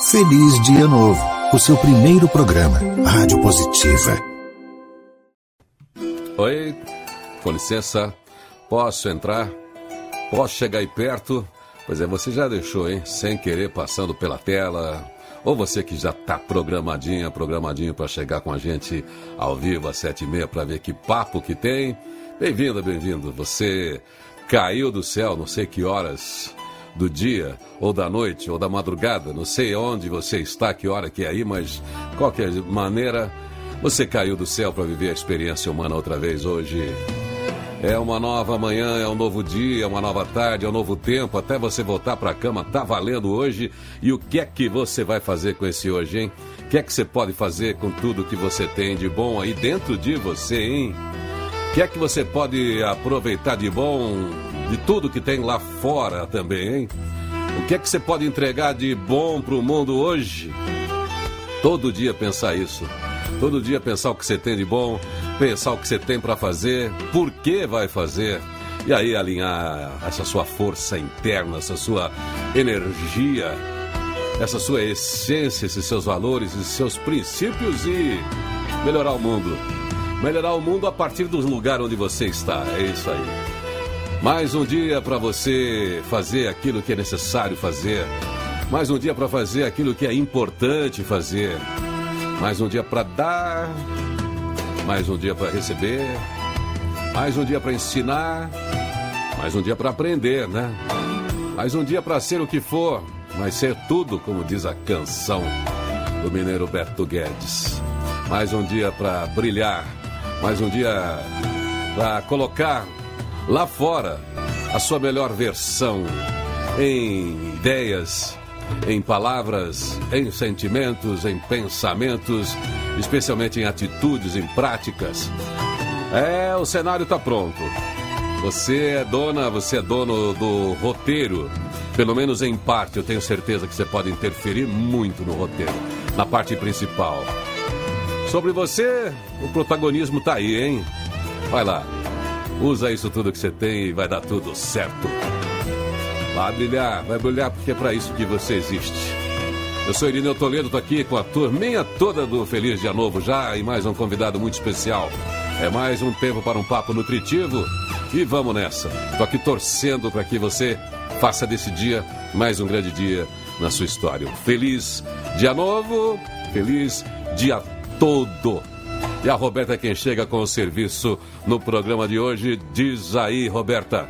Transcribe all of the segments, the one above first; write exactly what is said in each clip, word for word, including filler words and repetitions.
Feliz Dia Novo, o seu primeiro programa, Rádio Positiva. Oi, com licença, posso entrar? Posso chegar aí perto? Pois é, você já deixou, hein? Sem querer, passando pela tela. Ou você que já tá programadinha, programadinho para chegar com a gente ao vivo às sete e meia para ver que papo que tem. Bem-vindo, bem-vindo. Você caiu do céu, não sei que horas do dia, ou da noite, ou da madrugada, não sei onde você está, que hora que é aí, mas de qualquer maneira, você caiu do céu para viver a experiência humana outra vez hoje. É uma nova manhã, é um novo dia, é uma nova tarde, é um novo tempo, até você voltar para a cama, tá valendo hoje. E o que é que você vai fazer com esse hoje, hein? O que é que você pode fazer com tudo que você tem de bom aí dentro de você, hein? O que é que você pode aproveitar de bom de tudo que tem lá fora também, hein? O que é que você pode entregar de bom pro mundo hoje? Todo dia pensar isso. Todo dia pensar o que você tem de bom, pensar o que você tem para fazer, por que vai fazer. E aí alinhar essa sua força interna, essa sua energia, essa sua essência, esses seus valores, esses seus princípios e melhorar o mundo. Melhorar o mundo a partir do lugar onde você está. É isso aí. Mais um dia para você fazer aquilo que é necessário fazer. Mais um dia para fazer aquilo que é importante fazer. Mais um dia para dar. Mais um dia para receber. Mais um dia para ensinar. Mais um dia para aprender, né? Mais um dia para ser o que for. Mas ser tudo, como diz a canção do mineiro Beto Guedes. Mais um dia para brilhar. Mais um dia para colocar lá fora a sua melhor versão em ideias, em palavras, em sentimentos, em pensamentos, especialmente em atitudes, em práticas. É, o cenário está pronto. Você é dona, você é dono do roteiro. Pelo menos em parte, eu tenho certeza que você pode interferir muito no roteiro, na parte principal. Sobre você, o protagonismo tá aí, hein? Vai lá, usa isso tudo que você tem e vai dar tudo certo. Vai brilhar, vai brilhar porque é pra isso que você existe. Eu sou Irineu Toledo, tô aqui com a turminha toda do Feliz Dia Novo já e mais um convidado muito especial. É mais um tempo para um papo nutritivo e vamos nessa. Tô aqui torcendo para que você faça desse dia mais um grande dia na sua história. Feliz Dia Novo, feliz dia todo. E a Roberta é quem chega com o serviço no programa de hoje. Diz aí, Roberta.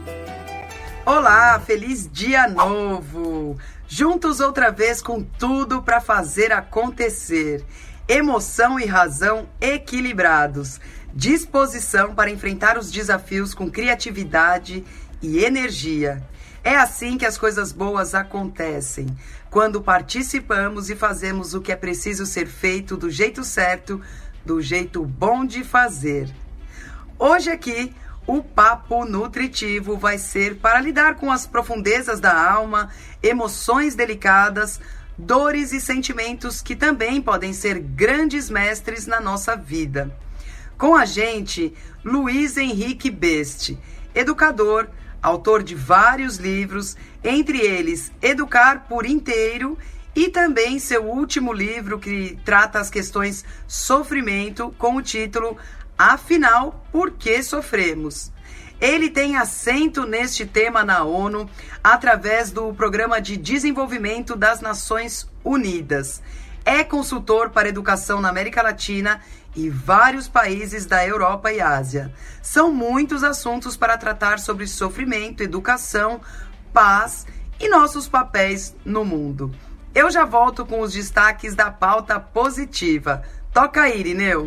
Olá, feliz dia novo. Juntos outra vez com tudo para fazer acontecer. Emoção e razão equilibrados. Disposição para enfrentar os desafios com criatividade e energia. É assim que as coisas boas acontecem, quando participamos e fazemos o que é preciso ser feito do jeito certo, do jeito bom de fazer. Hoje aqui, o papo nutritivo vai ser para lidar com as profundezas da alma, emoções delicadas, dores e sentimentos que também podem ser grandes mestres na nossa vida. Com a gente, Luiz Henrique Beste, educador, autor de vários livros, entre eles Educar por Inteiro e também seu último livro que trata as questões sofrimento com o título Afinal, por que sofremos? Ele tem assento neste tema na ONU através do Programa de Desenvolvimento das Nações Unidas. É consultor para educação na América Latina e vários países da Europa e Ásia. São muitos assuntos para tratar sobre sofrimento, educação, paz e nossos papéis no mundo. Eu já volto com os destaques da pauta positiva. Toca aí, Irineu.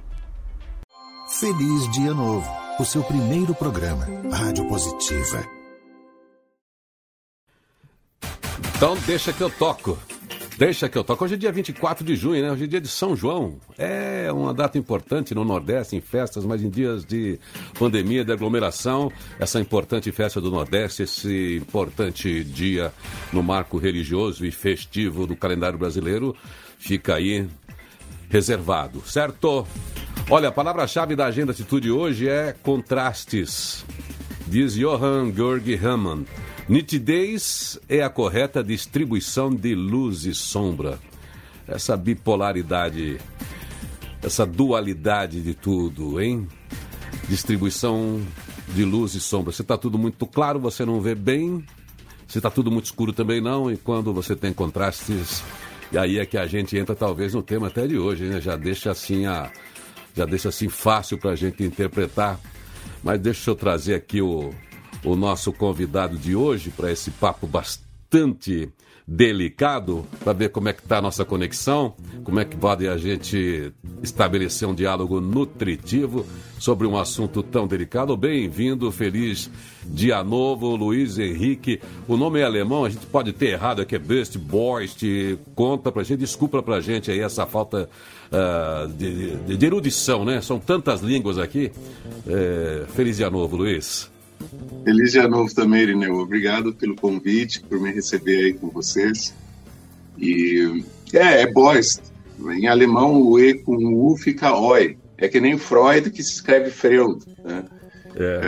Feliz Dia Novo, o seu primeiro programa, Rádio Positiva. Então deixa que eu toco. Deixa que eu toco. Hoje é dia vinte e quatro de junho, né? Hoje é dia de São João. É uma data importante no Nordeste, em festas, mas em dias de pandemia, de aglomeração. Essa importante festa do Nordeste, esse importante dia no marco religioso e festivo do calendário brasileiro, fica aí reservado, certo? Olha, a palavra-chave da Agenda Atitude hoje é contrastes. Diz Johann Georg Hamann. Nitidez é a correta distribuição de luz e sombra. Essa bipolaridade, essa dualidade de tudo, hein? Distribuição de luz e sombra. Se está tudo muito claro, você não vê bem. Se está tudo muito escuro, também não. E quando você tem contrastes, e aí é que a gente entra talvez no tema até de hoje, né? Já deixa assim, a, já deixa assim fácil para a gente interpretar. Mas deixa eu trazer aqui o, o nosso convidado de hoje para esse papo bastante delicado, para ver como é que está a nossa conexão, como é que pode a gente estabelecer um diálogo nutritivo sobre um assunto tão delicado. Bem-vindo, feliz dia novo, Luiz Henrique. O nome é alemão, a gente pode ter errado aqui, é Best Boist. Conta pra gente, desculpa pra gente aí essa falta uh, de, de, de erudição, né? São tantas línguas aqui. É, feliz dia novo, Luiz. Feliz dia novo também, Irineu. Obrigado pelo convite, por me receber aí com vocês. E é, é Boist. Em alemão, o E com o U fica Oi. É que nem Freud, que se escreve Freud. Né? É.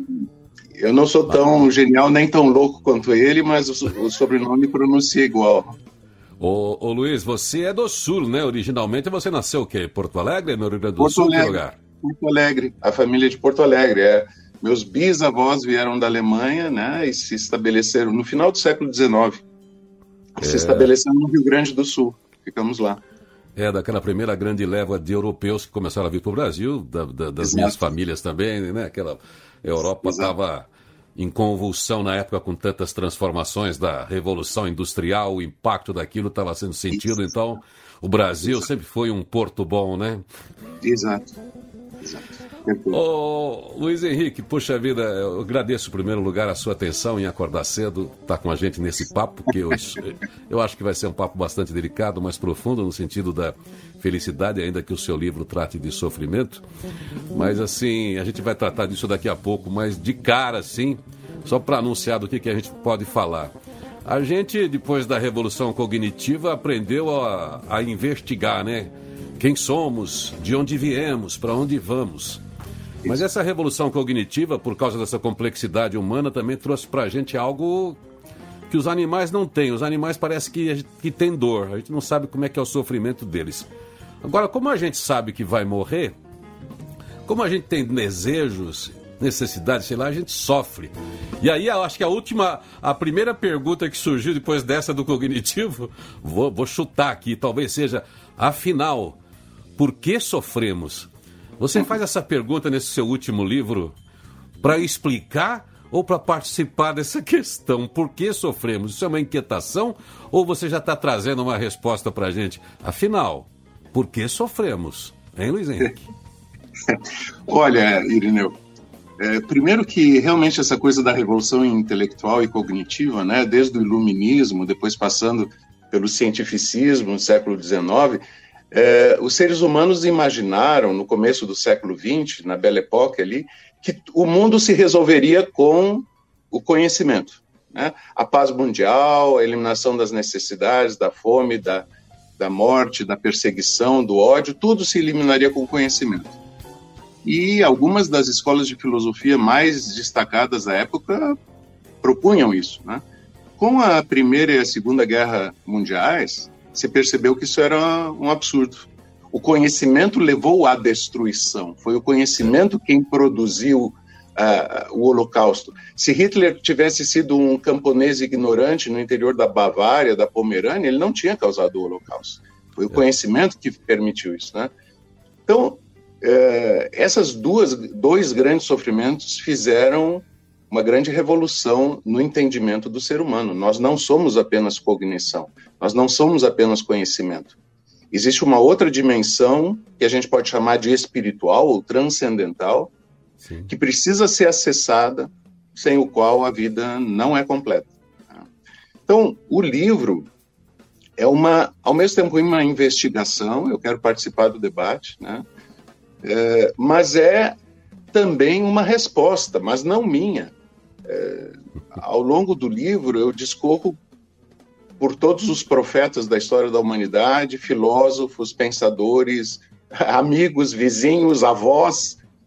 É, eu não sou tão ah. genial, nem tão louco quanto ele, mas o, o sobrenome pronuncia igual. Ô, ô Luiz, você é do Sul, né? Originalmente você nasceu o quê? Porto Alegre, no Rio Grande do Porto Sul? Alegre, Que lugar? Porto Alegre, a família de Porto Alegre. É. Meus bisavós vieram da Alemanha, né, e se estabeleceram no final do século dezenove. É. Se estabeleceram no Rio Grande do Sul. Ficamos lá. É, daquela primeira grande leva de europeus que começaram a vir para o Brasil, da, da, das Exato. minhas famílias também, né? Aquela Europa estava em convulsão na época com tantas transformações da Revolução Industrial, o impacto daquilo estava sendo sentido, Isso. então o Brasil Exato. sempre foi um porto bom, né? Exato. Exato. Ô, Luiz Henrique, puxa vida, eu agradeço em primeiro lugar a sua atenção em acordar cedo, estar com a gente nesse papo, que eu, eu acho que vai ser um papo bastante delicado, mais profundo no sentido da felicidade, ainda que o seu livro trate de sofrimento. Mas assim, a gente vai tratar disso daqui a pouco, mas de cara assim, só para anunciar do que, que a gente pode falar. A gente, depois da Revolução Cognitiva, aprendeu a, a investigar, né? Quem somos, de onde viemos, para onde vamos. Mas essa revolução cognitiva, por causa dessa complexidade humana, também trouxe para a gente algo que os animais não têm. Os animais parece que, que têm dor. A gente não sabe como é que é o sofrimento deles. Agora, como a gente sabe que vai morrer, como a gente tem desejos, necessidades, sei lá, a gente sofre. E aí, eu acho que a última, a primeira pergunta que surgiu depois dessa do cognitivo, vou, vou chutar aqui, talvez seja, afinal, por que sofremos? Você faz essa pergunta nesse seu último livro para explicar ou para participar dessa questão? Por que sofremos? Isso é uma inquietação ou você já está trazendo uma resposta para a gente? Afinal, por que sofremos? Hein, Luiz Henrique? Olha, Irineu, é, primeiro que realmente essa coisa da revolução intelectual e cognitiva, né, desde o iluminismo, depois passando pelo cientificismo no século dezenove, É, os seres humanos imaginaram, no começo do século vinte, na Belle Époque ali, que o mundo se resolveria com o conhecimento, né? A paz mundial, a eliminação das necessidades, da fome, da, da morte, da perseguição, do ódio, tudo se eliminaria com o conhecimento. E algumas das escolas de filosofia mais destacadas da época propunham isso, né? Com a Primeira e a Segunda Guerra Mundiais, se percebeu que isso era um absurdo. O conhecimento levou à destruição. Foi o conhecimento quem produziu uh, o Holocausto. Se Hitler tivesse sido um camponês ignorante no interior da Bavária, da Pomerânia, ele não tinha causado o Holocausto. Foi o conhecimento que permitiu isso, né? Então, uh, essas duas, dois grandes sofrimentos fizeram uma grande revolução no entendimento do ser humano. Nós não somos apenas cognição, nós não somos apenas conhecimento. Existe uma outra dimensão que a gente pode chamar de espiritual ou transcendental, Sim. que precisa ser acessada, sem o qual a vida não é completa. Então, o livro é uma, ao mesmo tempo, uma investigação, eu quero participar do debate, né? É, mas é também uma resposta, mas não minha. É, ao longo do livro, eu discorro por todos os profetas da história da humanidade, filósofos, pensadores, amigos, vizinhos, avós,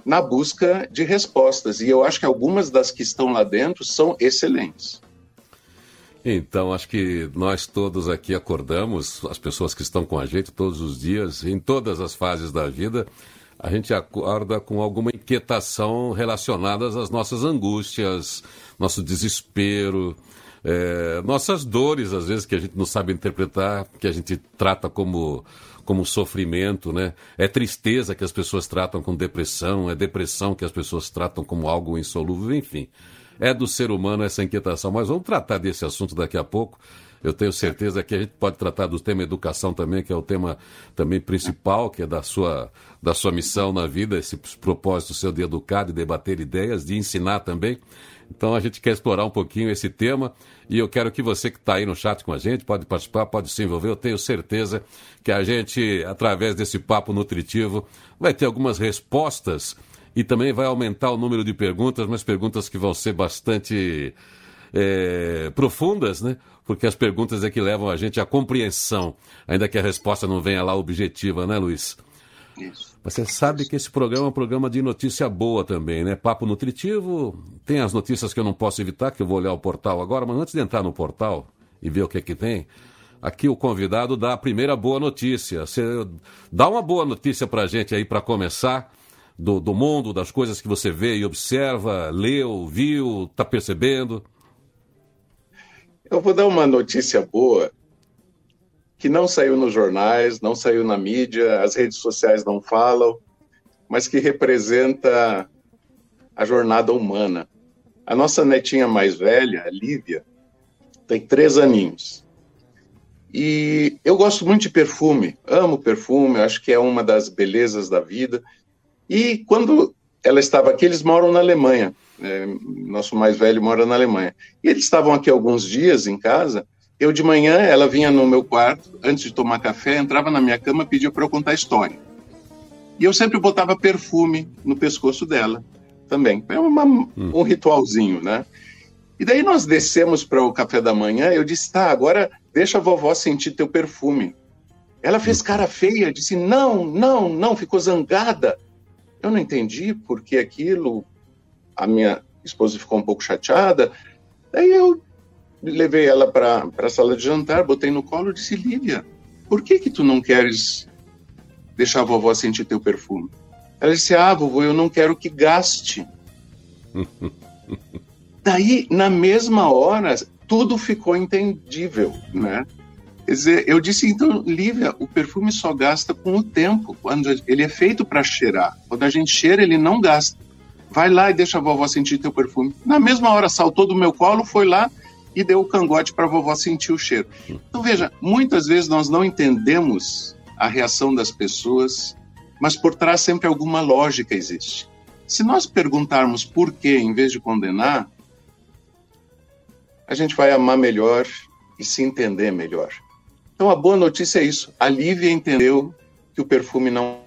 na busca de respostas. E eu acho que algumas das que estão lá dentro são excelentes. Então, acho que nós todos aqui acordamos, as pessoas que estão com a gente todos os dias, em todas as fases da vida, a gente acorda com alguma inquietação relacionada às nossas angústias, nosso desespero, é, nossas dores, às vezes, que a gente não sabe interpretar, que a gente trata como, como sofrimento, né? É tristeza que as pessoas tratam com depressão, é depressão que as pessoas tratam como algo insolúvel, enfim. É do ser humano essa inquietação, mas vamos tratar desse assunto daqui a pouco. Eu tenho certeza que a gente pode tratar do tema educação também, que é o tema também principal, que é da sua, da sua missão na vida, esse propósito seu de educar, de debater ideias, de ensinar também. Então a gente quer explorar um pouquinho esse tema e eu quero que você que está aí no chat com a gente, pode participar, pode se envolver. Eu tenho certeza que a gente, através desse papo nutritivo, vai ter algumas respostas e também vai aumentar o número de perguntas, mas perguntas que vão ser bastante é, profundas, né? Porque as perguntas é que levam a gente à compreensão, ainda que a resposta não venha lá objetiva, né, Luiz? Isso. Você sabe que esse programa é um programa de notícia boa também, né? Papo nutritivo, tem as notícias que eu não posso evitar, que eu vou olhar o portal agora, mas antes de entrar no portal e ver o que é que tem, aqui o convidado dá a primeira boa notícia. Você dá uma boa notícia pra gente aí para começar, Do, do mundo, das coisas que você vê e observa, leu, viu, está percebendo? Eu vou dar uma notícia boa, que não saiu nos jornais, não saiu na mídia, as redes sociais não falam, mas que representa a jornada humana. A nossa netinha mais velha, a Lívia, tem três aninhos. E eu gosto muito de perfume, amo perfume, acho que é uma das belezas da vida. E quando ela estava aqui, eles moram na Alemanha, é, nosso mais velho mora na Alemanha, e eles estavam aqui alguns dias em casa, eu de manhã, ela vinha no meu quarto, antes de tomar café, entrava na minha cama e pedia para eu contar a história. E eu sempre botava perfume no pescoço dela, também, é uma, hum. um ritualzinho, né? E daí nós descemos para o café da manhã, eu disse, tá, agora deixa a vovó sentir teu perfume. Ela fez cara feia, disse, não, não, não, ficou zangada. Eu não entendi por que aquilo, a minha esposa ficou um pouco chateada, daí eu levei ela para a sala de jantar, botei no colo e disse, Lívia, por que que tu não queres deixar a vovó sentir teu perfume? Ela disse, ah, vovô, eu não quero que gaste. Daí, na mesma hora, tudo ficou entendível, né? Quer dizer, eu disse, então, Lívia, o perfume só gasta com o tempo, quando ele é feito para cheirar. Quando a gente cheira, ele não gasta. Vai lá e deixa a vovó sentir teu perfume. Na mesma hora, saltou do meu colo, foi lá e deu o cangote para a vovó sentir o cheiro. Então, veja, muitas vezes nós não entendemos a reação das pessoas, mas por trás sempre alguma lógica existe. Se nós perguntarmos por quê, em vez de condenar, a gente vai amar melhor e se entender melhor. Então, a boa notícia é isso. A Lívia entendeu que o perfume não...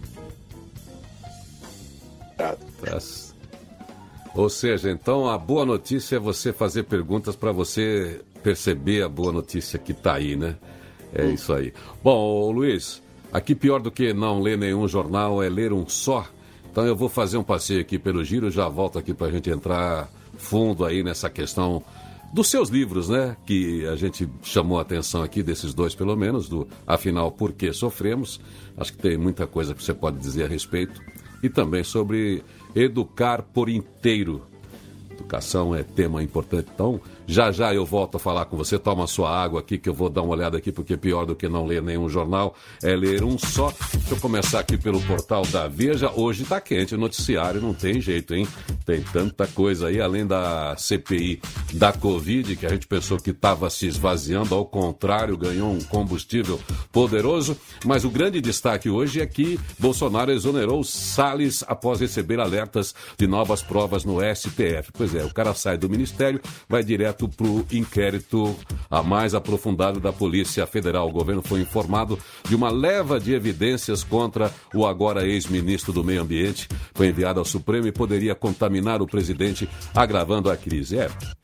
Ou seja, então, a boa notícia é você fazer perguntas para você perceber a boa notícia que está aí, né? É hum. isso aí. Bom, Luiz, aqui pior do que não ler nenhum jornal é ler um só. Então, eu vou fazer um passeio aqui pelo giro, já volto aqui para a gente entrar fundo aí nessa questão dos seus livros, né, que a gente chamou a atenção aqui, desses dois pelo menos, do Afinal, Por que Sofremos? Acho que tem muita coisa que você pode dizer a respeito. E também sobre educar por inteiro. Educação é tema importante. Então, já já eu volto a falar com você. Toma sua água aqui que eu vou dar uma olhada aqui, porque pior do que não ler nenhum jornal é ler um só. Deixa eu começar aqui pelo portal da Veja. Hoje tá quente o noticiário, não tem jeito, hein? Tem tanta coisa aí, além da C P I da Covid, que a gente pensou que estava se esvaziando, ao contrário, ganhou um combustível poderoso. Mas o grande destaque hoje é que Bolsonaro exonerou Salles após receber alertas de novas provas no S T F. Pois é, o cara sai do ministério, vai direto para o inquérito a mais aprofundado da Polícia Federal. O governo foi informado de uma leva de evidências contra o agora ex-ministro do Meio Ambiente. Foi enviado ao Supremo e poderia contaminar o presidente, agravando a crise. É,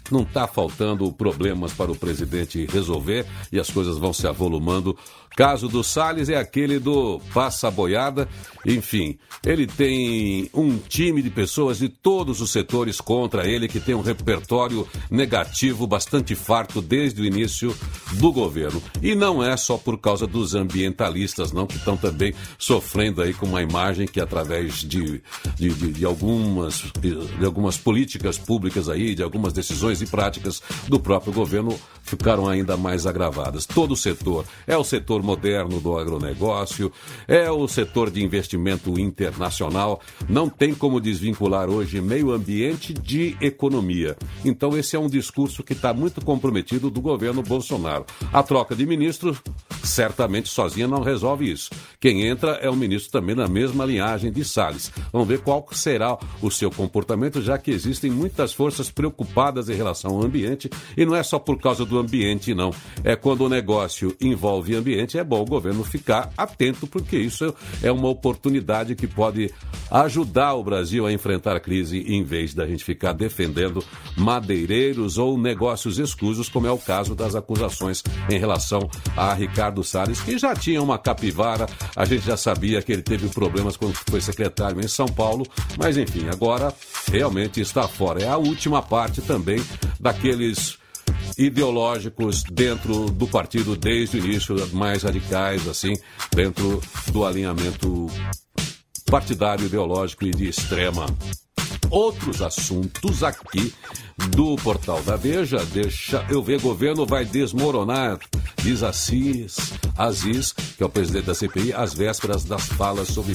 não está faltando problemas para o presidente resolver e as coisas vão se avolumando. Caso do Salles é aquele do passa boiada, enfim, ele tem um time de pessoas de todos os setores contra ele, que tem um repertório negativo bastante farto desde o início do governo. E não é só por causa dos ambientalistas, não, que estão também sofrendo aí com uma imagem que através de, de, de, de, algumas, de algumas políticas públicas aí, de algumas decisões e práticas do próprio governo ficaram ainda mais agravadas. Todo o setor, é o setor moderno do agronegócio, é o setor de investimento internacional, não tem como desvincular hoje meio ambiente de economia. Então esse é um discurso que está muito comprometido do governo Bolsonaro. A troca de ministros certamente sozinha não resolve isso. Quem entra é um ministro também na mesma linhagem de Salles. Vamos ver qual será o seu comportamento, já que existem muitas forças preocupadas em relação ao ambiente, e não é só por causa do ambiente, não. É quando o negócio envolve ambiente, é bom o governo ficar atento, porque isso é uma oportunidade que pode ajudar o Brasil a enfrentar a crise, em vez da gente ficar defendendo madeireiros ou negócios escusos, como é o caso das acusações em relação a Ricardo Salles, que já tinha uma capivara. A gente já sabia que ele teve problemas quando foi secretário em São Paulo, mas enfim, agora realmente está fora. É a última parte também daqueles ideológicos dentro do partido desde o início, mais radicais, assim, dentro do alinhamento partidário, ideológico e de extrema. Outros assuntos aqui do Portal da Veja, deixa eu ver, governo vai desmoronar, diz Assis, Aziz, que é o presidente da C P I, às vésperas das falas sobre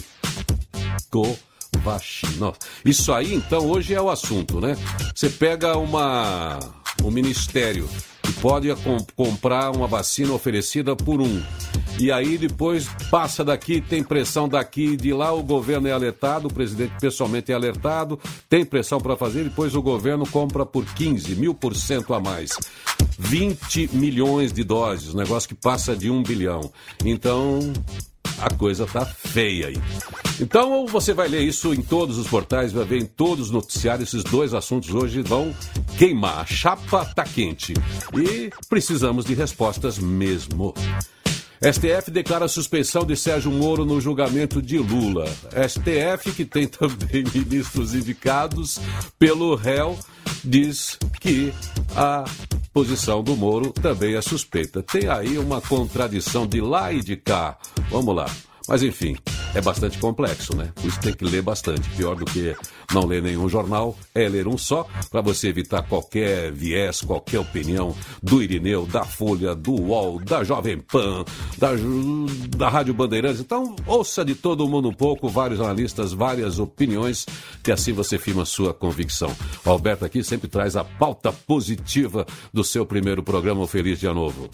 Covaxin. Isso aí, então, hoje é o assunto, né? Você pega uma... o ministério que pode comp- comprar uma vacina oferecida por um, e aí depois passa daqui, tem pressão daqui, de lá o governo é alertado, o presidente pessoalmente é alertado, tem pressão para fazer, depois o governo compra por quinze mil por cento a mais. vinte milhões de doses, negócio que passa de um bilhão. Então, a coisa tá feia aí. Então você vai ler isso em todos os portais, vai ver em todos os noticiários. Esses dois assuntos hoje vão queimar. A chapa tá quente e precisamos de respostas mesmo. S T F declara suspeição de Sérgio Moro no julgamento de Lula. S T F, que tem também ministros indicados pelo réu, diz que a posição do Moro também é suspeita. Tem aí uma contradição de lá e de cá. Vamos lá. Mas, enfim, é bastante complexo, né? Por isso tem que ler bastante. Pior do que não ler nenhum jornal é ler um só, para você evitar qualquer viés, qualquer opinião do Irineu, da Folha, do U O L, da Jovem Pan, da, da Rádio Bandeirantes. Então, ouça de todo mundo um pouco, vários analistas, várias opiniões, que assim você firma sua convicção. O Alberto aqui sempre traz a pauta positiva do seu primeiro programa, o Feliz Dia Novo.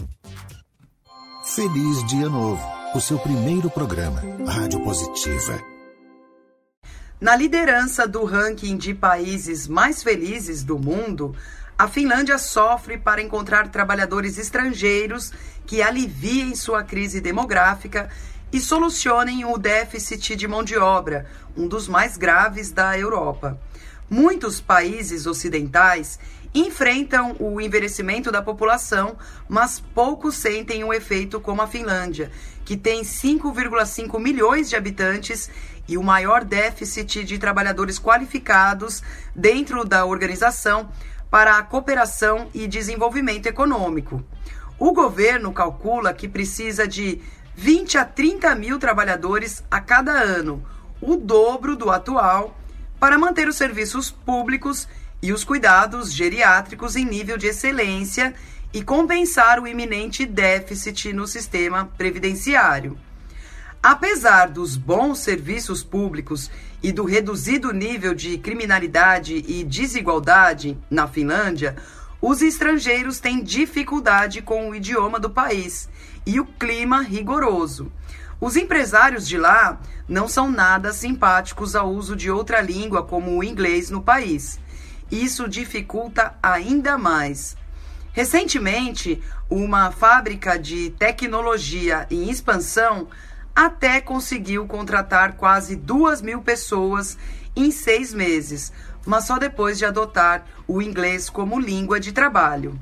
Feliz Dia Novo, o seu primeiro programa, Rádio Positiva. Na liderança do ranking de países mais felizes do mundo, a Finlândia sofre para encontrar trabalhadores estrangeiros que aliviem sua crise demográfica e solucionem o déficit de mão de obra, um dos mais graves da Europa. Muitos países ocidentais enfrentam o envelhecimento da população, mas poucos sentem o efeito como a Finlândia, que tem cinco vírgula cinco milhões de habitantes e o maior déficit de trabalhadores qualificados dentro da Organização para a Cooperação e Desenvolvimento Econômico. O governo calcula que precisa de vinte a trinta mil trabalhadores a cada ano, o dobro do atual, para manter os serviços públicos e os cuidados geriátricos em nível de excelência e compensar o iminente déficit no sistema previdenciário. Apesar dos bons serviços públicos e do reduzido nível de criminalidade e desigualdade na Finlândia, os estrangeiros têm dificuldade com o idioma do país e o clima rigoroso. Os empresários de lá não são nada simpáticos ao uso de outra língua como o inglês no país. Isso dificulta ainda mais. Recentemente, uma fábrica de tecnologia em expansão até conseguiu contratar quase duas mil pessoas em seis meses, mas só depois de adotar o inglês como língua de trabalho.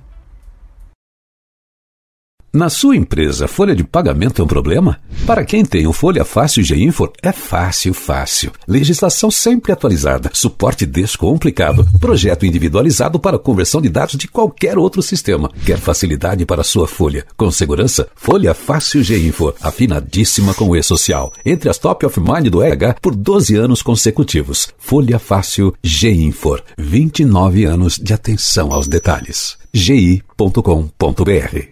Na sua empresa, folha de pagamento é um problema? Para quem tem o Folha Fácil G-Info, é fácil, fácil. Legislação sempre atualizada, suporte descomplicado, projeto individualizado para conversão de dados de qualquer outro sistema. Quer facilidade para sua folha? Com segurança? Folha Fácil G-Info, afinadíssima com o E-Social. Entre as top of mind do E H por doze anos consecutivos. Folha Fácil G-Info, vinte e nove anos de atenção aos detalhes. g i ponto com ponto b r.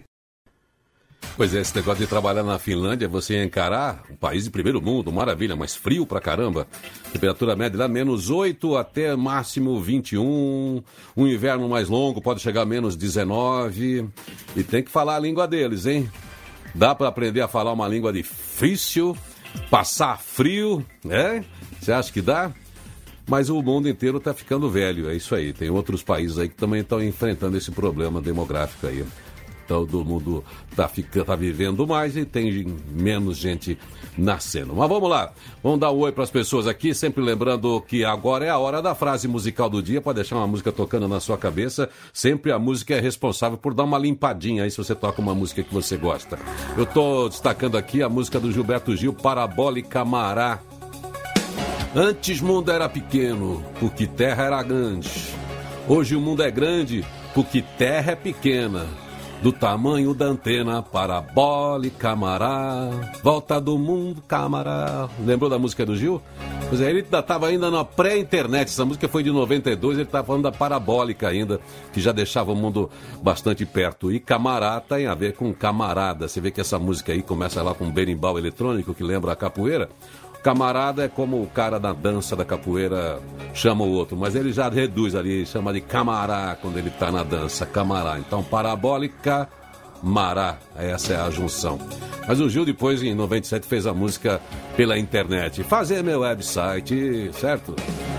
Pois é, esse negócio de trabalhar na Finlândia, você encarar um país de primeiro mundo, maravilha, mas frio pra caramba. Temperatura média lá, menos oito até máximo vinte e um. Um inverno mais longo, pode chegar a menos dezenove. E tem que falar a língua deles, hein? Dá pra aprender a falar uma língua difícil, passar frio, né? Você acha que dá? Mas o mundo inteiro tá ficando velho, é isso aí. Tem outros países aí que também estão enfrentando esse problema demográfico aí. Todo mundo está tá vivendo mais e tem menos gente nascendo. Mas vamos lá, vamos dar um oi para as pessoas aqui, sempre lembrando que agora é a hora da frase musical do dia. Pode deixar uma música tocando na sua cabeça. Sempre a música é responsável por dar uma limpadinha aí se você toca uma música que você gosta. Eu estou destacando aqui a música do Gilberto Gil, Parabólica Mará. Antes o mundo era pequeno, porque terra era grande. Hoje o mundo é grande, porque terra é pequena. Do tamanho da antena, parabólica, camará, volta do mundo, camará. Lembrou da música do Gil? Pois é, ele estava ainda na pré-internet, essa música foi de noventa e dois, ele estava falando da parabólica ainda, que já deixava o mundo bastante perto. E camará tem a ver com camarada, você vê que essa música aí começa lá com um berimbau eletrônico, que lembra a capoeira. Camarada é como o cara da dança da capoeira chama o outro, mas ele já reduz ali, chama de camará quando ele está na dança, camará. Então, parabólica, mará, essa é a junção. Mas o Gil depois, em noventa e sete, fez a música pela internet. Fazer meu website, certo?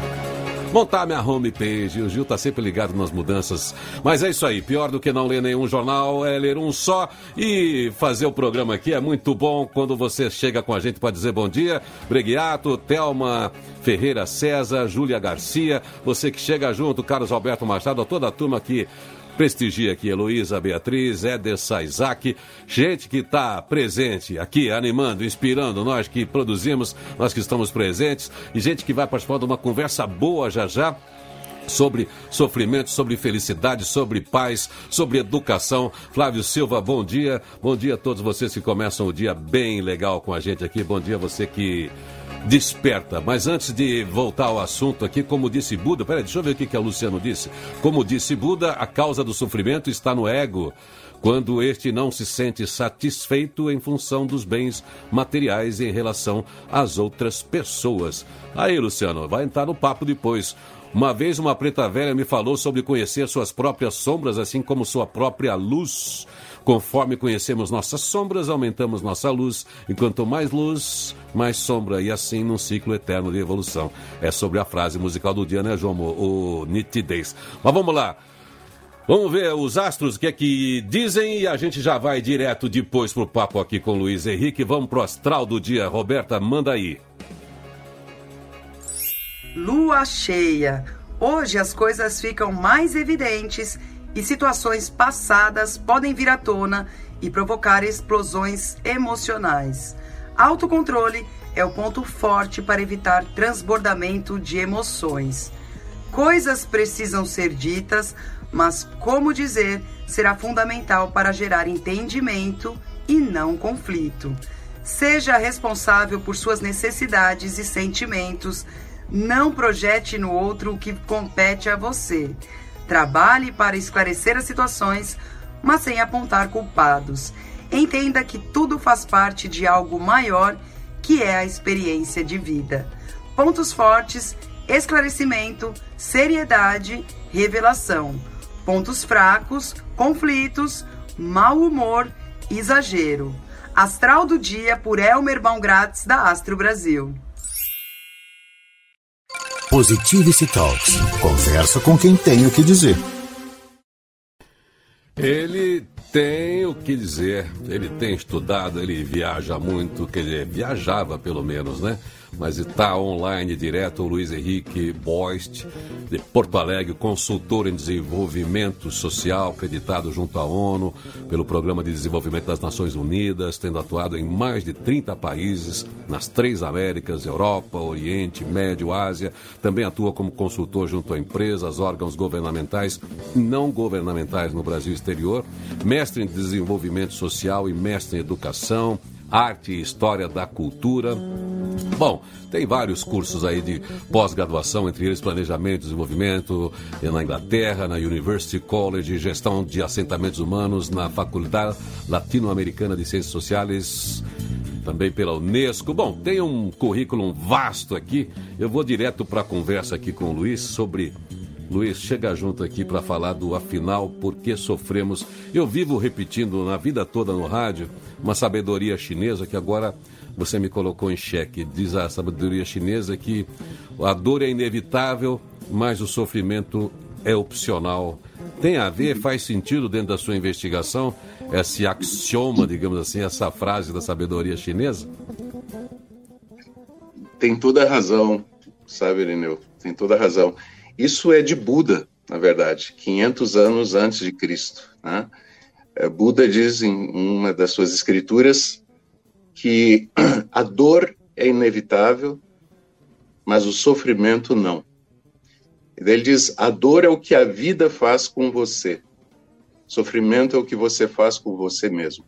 Montar minha homepage, o Gil tá sempre ligado nas mudanças. Mas é isso aí, pior do que não ler nenhum jornal é ler um só. E fazer o programa aqui é muito bom quando você chega com a gente para dizer bom dia. Breguiato, Thelma Ferreira César, Júlia Garcia, você que chega junto, Carlos Alberto Machado, toda a turma que prestigia aqui, Heloísa Beatriz, Éder Saizak, gente que está presente aqui, animando, inspirando, nós que produzimos, nós que estamos presentes, e gente que vai participar de uma conversa boa já já, sobre sofrimento, sobre felicidade, sobre paz, sobre educação. Flávio Silva, bom dia. Bom dia a todos vocês que começam o dia bem legal com a gente aqui. Bom dia a você que desperta. Mas antes de voltar ao assunto aqui, como disse Buda, peraí, deixa eu ver o que, que a Luciano disse. Como disse Buda, a causa do sofrimento está no ego, quando este não se sente satisfeito em função dos bens materiais em relação às outras pessoas. Aí, Luciano, vai entrar no papo depois. Uma vez uma preta velha me falou sobre conhecer suas próprias sombras, assim como sua própria luz. Conforme conhecemos nossas sombras, aumentamos nossa luz. E quanto mais luz, mais sombra. E assim num ciclo eterno de evolução. É sobre a frase musical do dia, né, João? O nitidez. Mas vamos lá. Vamos ver os astros, o que é que dizem, e a gente já vai direto depois pro papo aqui com o Luiz Henrique. Vamos pro astral do dia. Roberta, manda aí. Lua cheia. Hoje as coisas ficam mais evidentes e situações passadas podem vir à tona e provocar explosões emocionais. Autocontrole é o ponto forte para evitar transbordamento de emoções. Coisas precisam ser ditas, mas como dizer será fundamental para gerar entendimento e não conflito. Seja responsável por suas necessidades e sentimentos. Não projete no outro o que compete a você. Trabalhe para esclarecer as situações, mas sem apontar culpados. Entenda que tudo faz parte de algo maior, que é a experiência de vida. Pontos fortes: esclarecimento, seriedade, revelação. Pontos fracos: conflitos, mau humor, exagero. Astral do dia por Elmer Baumgratz, da Astro Brasil. Positivity Talks. Conversa com quem tem o que dizer. Ele tem o que dizer, ele tem estudado, ele viaja muito, quer dizer, viajava pelo menos, né? mas está online direto o Luiz Henrique Boist, de Porto Alegre, consultor em desenvolvimento social, acreditado junto à ONU, pelo Programa de Desenvolvimento das Nações Unidas, tendo atuado em mais de trinta países, nas três Américas, Europa, Oriente, Médio, Ásia. Também atua como consultor junto a empresas, órgãos governamentais e não governamentais no Brasil e exterior, mestre em desenvolvimento social e mestre em educação, arte e história da cultura. Bom, tem vários cursos aí de pós-graduação, entre eles planejamento e desenvolvimento na Inglaterra, na University College, gestão de assentamentos humanos na Faculdade Latino-Americana de Ciências Sociais, também pela Unesco. Bom, tem um currículo vasto aqui. Eu vou direto para a conversa aqui com o Luiz sobre... Luiz, chega junto aqui para falar do afinal, por que sofremos. Eu vivo repetindo na vida toda no rádio uma sabedoria chinesa que agora você me colocou em xeque. Diz a sabedoria chinesa que a dor é inevitável, mas o sofrimento é opcional. Tem a ver, faz sentido dentro da sua investigação, esse axioma, digamos assim, essa frase da sabedoria chinesa? Tem toda a razão, sabe, Irineu? Tem toda a razão. Isso é de Buda, na verdade, quinhentos anos antes de Cristo, né? Buda diz em uma das suas escrituras que a dor é inevitável, mas o sofrimento não. Ele diz, a dor é o que a vida faz com você, sofrimento é o que você faz com você mesmo.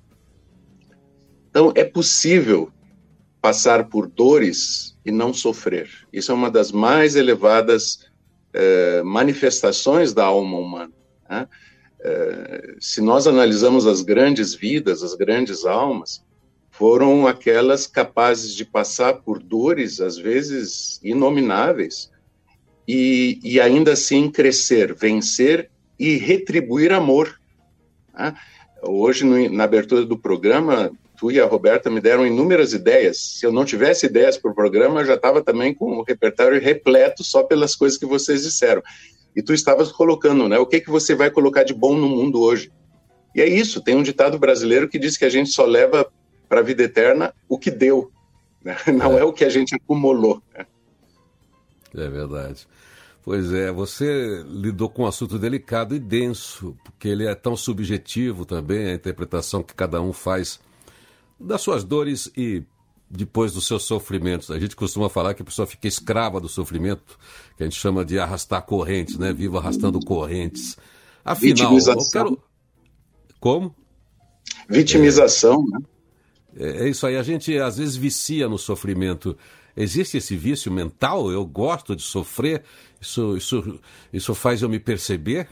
Então, é possível passar por dores e não sofrer. Isso é uma das mais elevadas Eh, manifestações da alma humana, né? Eh, se nós analisamos as grandes vidas, as grandes almas, foram aquelas capazes de passar por dores, às vezes inomináveis, e, e ainda assim crescer, vencer e retribuir amor, né? Hoje, no, na abertura do programa, tu e a Roberta me deram inúmeras ideias. Se eu não tivesse ideias para o programa, eu já estava também com o repertório repleto só pelas coisas que vocês disseram. E tu estavas colocando, né? O que, que você vai colocar de bom no mundo hoje? E é isso, tem um ditado brasileiro que diz que a gente só leva para a vida eterna o que deu, né? Não é. é o que a gente acumulou. Né? É verdade. Pois é, você lidou com um assunto delicado e denso, porque ele é tão subjetivo também, a interpretação que cada um faz das suas dores e depois dos seus sofrimentos. A gente costuma falar que a pessoa fica escrava do sofrimento, que a gente chama de arrastar correntes, né? Viva arrastando correntes. Afinal, eu quero... Como? Vitimização, é... né? É isso aí, a gente às vezes vicia no sofrimento. Existe esse vício mental? Eu gosto de sofrer? Isso, isso, isso faz eu me perceber?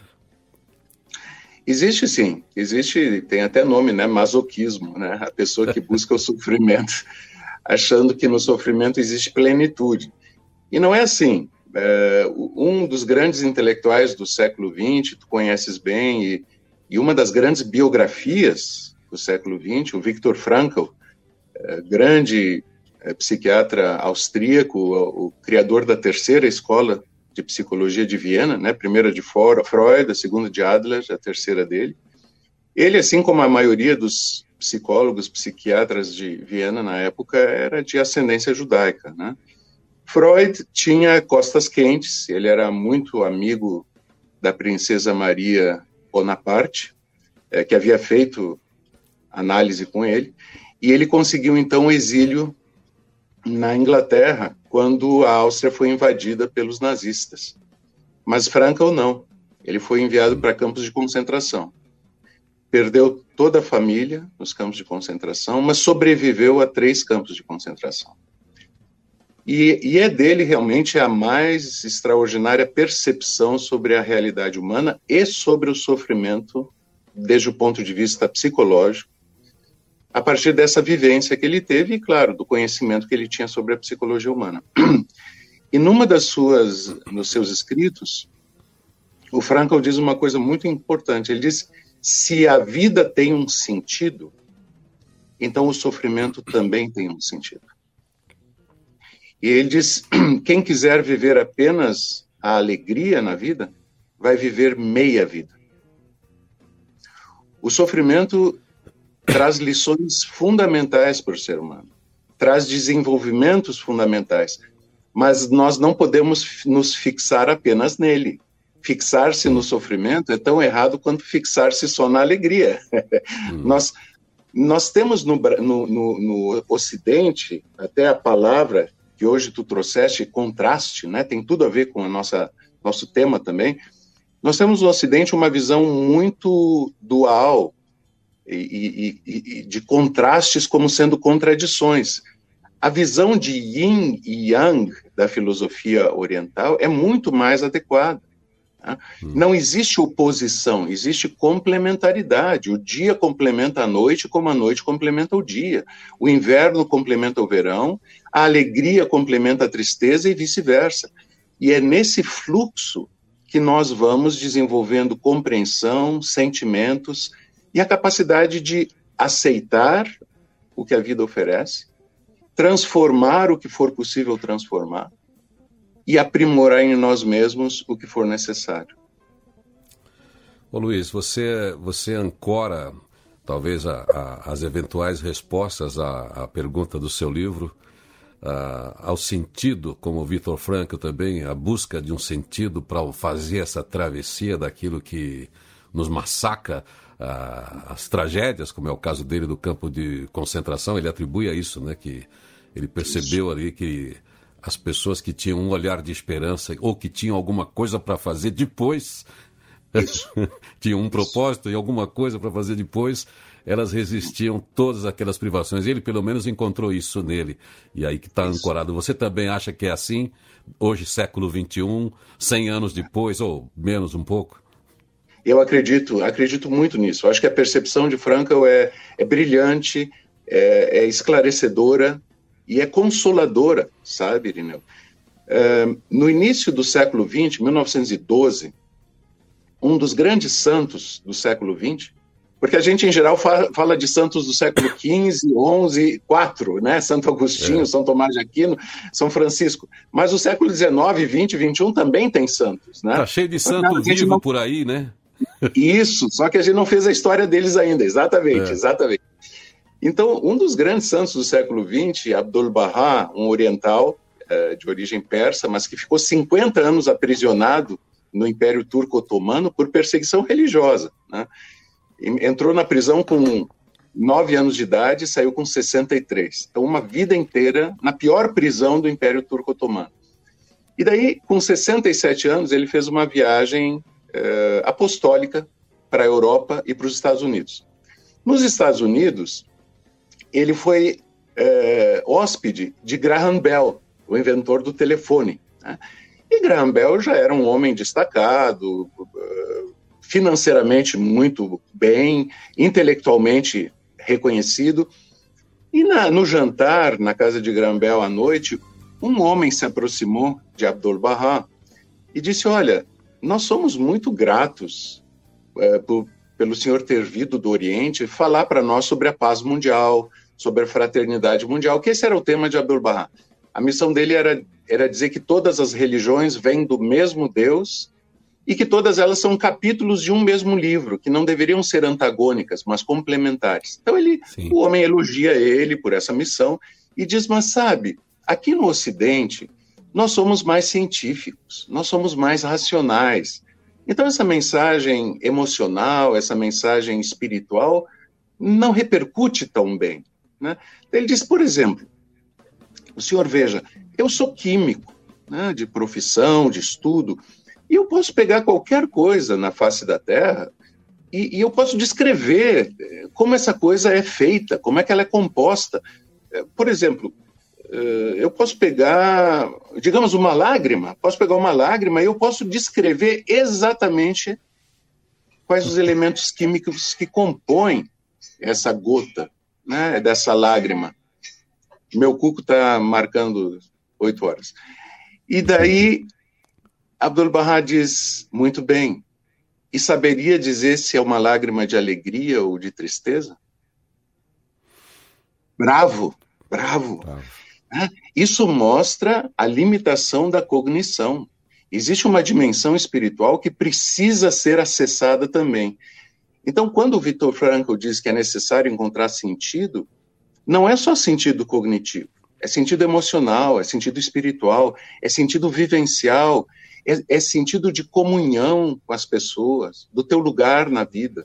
Existe sim, existe, tem até nome, né, masoquismo, né, a pessoa que busca o sofrimento, achando que no sofrimento existe plenitude. E não é assim. É, um dos grandes intelectuais do século vinte, tu conheces bem, e, e uma das grandes biografias do século vinte, o Viktor Frankl, é, grande é, psiquiatra austríaco, o, o criador da terceira escola de psicologia de Viena, né? Primeira de Freud, a segunda de Adler, a terceira dele. Ele, assim como a maioria dos psicólogos, psiquiatras de Viena na época, era de ascendência judaica, né? Freud tinha costas quentes, ele era muito amigo da princesa Maria Bonaparte, é, que havia feito análise com ele, e ele conseguiu então o exílio na Inglaterra, quando a Áustria foi invadida pelos nazistas. Mas Frankl não. Ele foi enviado para campos de concentração. Perdeu toda a família nos campos de concentração, mas sobreviveu a três campos de concentração. E, e é dele realmente a mais extraordinária percepção sobre a realidade humana e sobre o sofrimento, desde o ponto de vista psicológico, a partir dessa vivência que ele teve e, claro, do conhecimento que ele tinha sobre a psicologia humana. E numa das suas, nos seus escritos, o Frankl diz uma coisa muito importante. Ele diz, se a vida tem um sentido, então o sofrimento também tem um sentido. E ele diz, quem quiser viver apenas a alegria na vida, vai viver meia vida. O sofrimento traz lições fundamentais para o ser humano. traz desenvolvimentos fundamentais, mas nós não podemos nos fixar apenas nele. Fixar-se no sofrimento é tão errado quanto fixar-se só na alegria. Hum. nós, nós temos no, no, no, no Ocidente, até a palavra que hoje tu trouxeste, contraste, né? Tem tudo a ver com o nosso tema também. Nós temos no Ocidente uma visão muito dual e, e, e de contrastes como sendo contradições. A visão de yin e yang da filosofia oriental é muito mais adequada. Tá? Hum. Não existe oposição, existe complementaridade. O dia complementa a noite como a noite complementa o dia. O inverno complementa o verão, a alegria complementa a tristeza e vice-versa. E é nesse fluxo que nós vamos desenvolvendo compreensão, sentimentos e a capacidade de aceitar o que a vida oferece, transformar o que for possível transformar e aprimorar em nós mesmos o que for necessário. Ô Luiz, você, você ancora talvez a, a, as eventuais respostas à, à pergunta do seu livro, a, ao sentido, como o Viktor Frankl também, a busca de um sentido para fazer essa travessia daquilo que nos massacra, a, as tragédias, como é o caso dele do campo de concentração. Ele atribui a isso, né, que ele percebeu isso. ali que as pessoas que tinham um olhar de esperança ou que tinham alguma coisa para fazer depois, tinham um propósito e alguma coisa para fazer depois, elas resistiam todas aquelas privações. Ele, pelo menos, encontrou isso nele. E aí que está ancorado. Você também acha que é assim? Hoje, século vinte e um, cem anos depois, ou menos um pouco? Eu acredito, acredito muito nisso. Eu acho que a percepção de Frankl é, é brilhante, é, é esclarecedora e é consoladora, sabe, Irineu? É, no início do século vinte, mil novecentos e doze, um dos grandes santos do século vinte, porque a gente, em geral, fala, fala de santos do século quinze, onze, quatro, né? Santo Agostinho, é. São Tomás de Aquino, São Francisco. Mas o século dezenove, vinte, vinte e um também tem santos, né? Tá cheio de santo não, vivo não... por aí, né? Isso, só que a gente não fez a história deles ainda, exatamente, é. exatamente. Então, um dos grandes santos do século vinte, Abdul-Bahá, um oriental uh, de origem persa, mas que ficou cinquenta anos aprisionado no Império Turco-Otomano por perseguição religiosa, né? Entrou na prisão com nove anos de idade e saiu com sessenta e três. Então, uma vida inteira na pior prisão do Império Turco-Otomano. E daí, com sessenta e sete anos, ele fez uma viagem eh, apostólica para a Europa e para os Estados Unidos. Nos Estados Unidos, ele foi eh, hóspede de Graham Bell, o inventor do telefone, né? E Graham Bell já era um homem destacado, uh, financeiramente muito bem, intelectualmente reconhecido. E na, no jantar, na casa de Graham Bell à noite, um homem se aproximou de Abdul-Bahá e disse: olha, nós somos muito gratos uh, por, pelo senhor ter vindo do Oriente falar para nós sobre a paz mundial, sobre a fraternidade mundial, que esse era o tema de Abdul-Bahá. A missão dele era, era dizer que todas as religiões vêm do mesmo Deus e que todas elas são capítulos de um mesmo livro, que não deveriam ser antagônicas, mas complementares. Então ele, o homem elogia ele por essa missão e diz: mas sabe, aqui no Ocidente nós somos mais científicos, nós somos mais racionais. Então essa mensagem emocional, essa mensagem espiritual não repercute tão bem, né? Ele diz, por exemplo, o senhor veja, eu sou químico, né, de profissão, de estudo, e eu posso pegar qualquer coisa na face da Terra e, e eu posso descrever como essa coisa é feita, como é que ela é composta. Por exemplo, eu posso pegar, digamos, uma lágrima, posso pegar uma lágrima e eu posso descrever exatamente quais os elementos químicos que compõem essa gota, né, dessa lágrima. Meu cuco está marcando oito horas. E daí, Abdul-Bahá diz, muito bem, e saberia dizer se é uma lágrima de alegria ou de tristeza? Bravo, bravo. bravo. Ah, isso mostra a limitação da cognição. Existe uma dimensão espiritual que precisa ser acessada também. Então, quando o Viktor Frankl diz que é necessário encontrar sentido, não é só sentido cognitivo, é sentido emocional, é sentido espiritual, é sentido vivencial, é, é sentido de comunhão com as pessoas, do teu lugar na vida.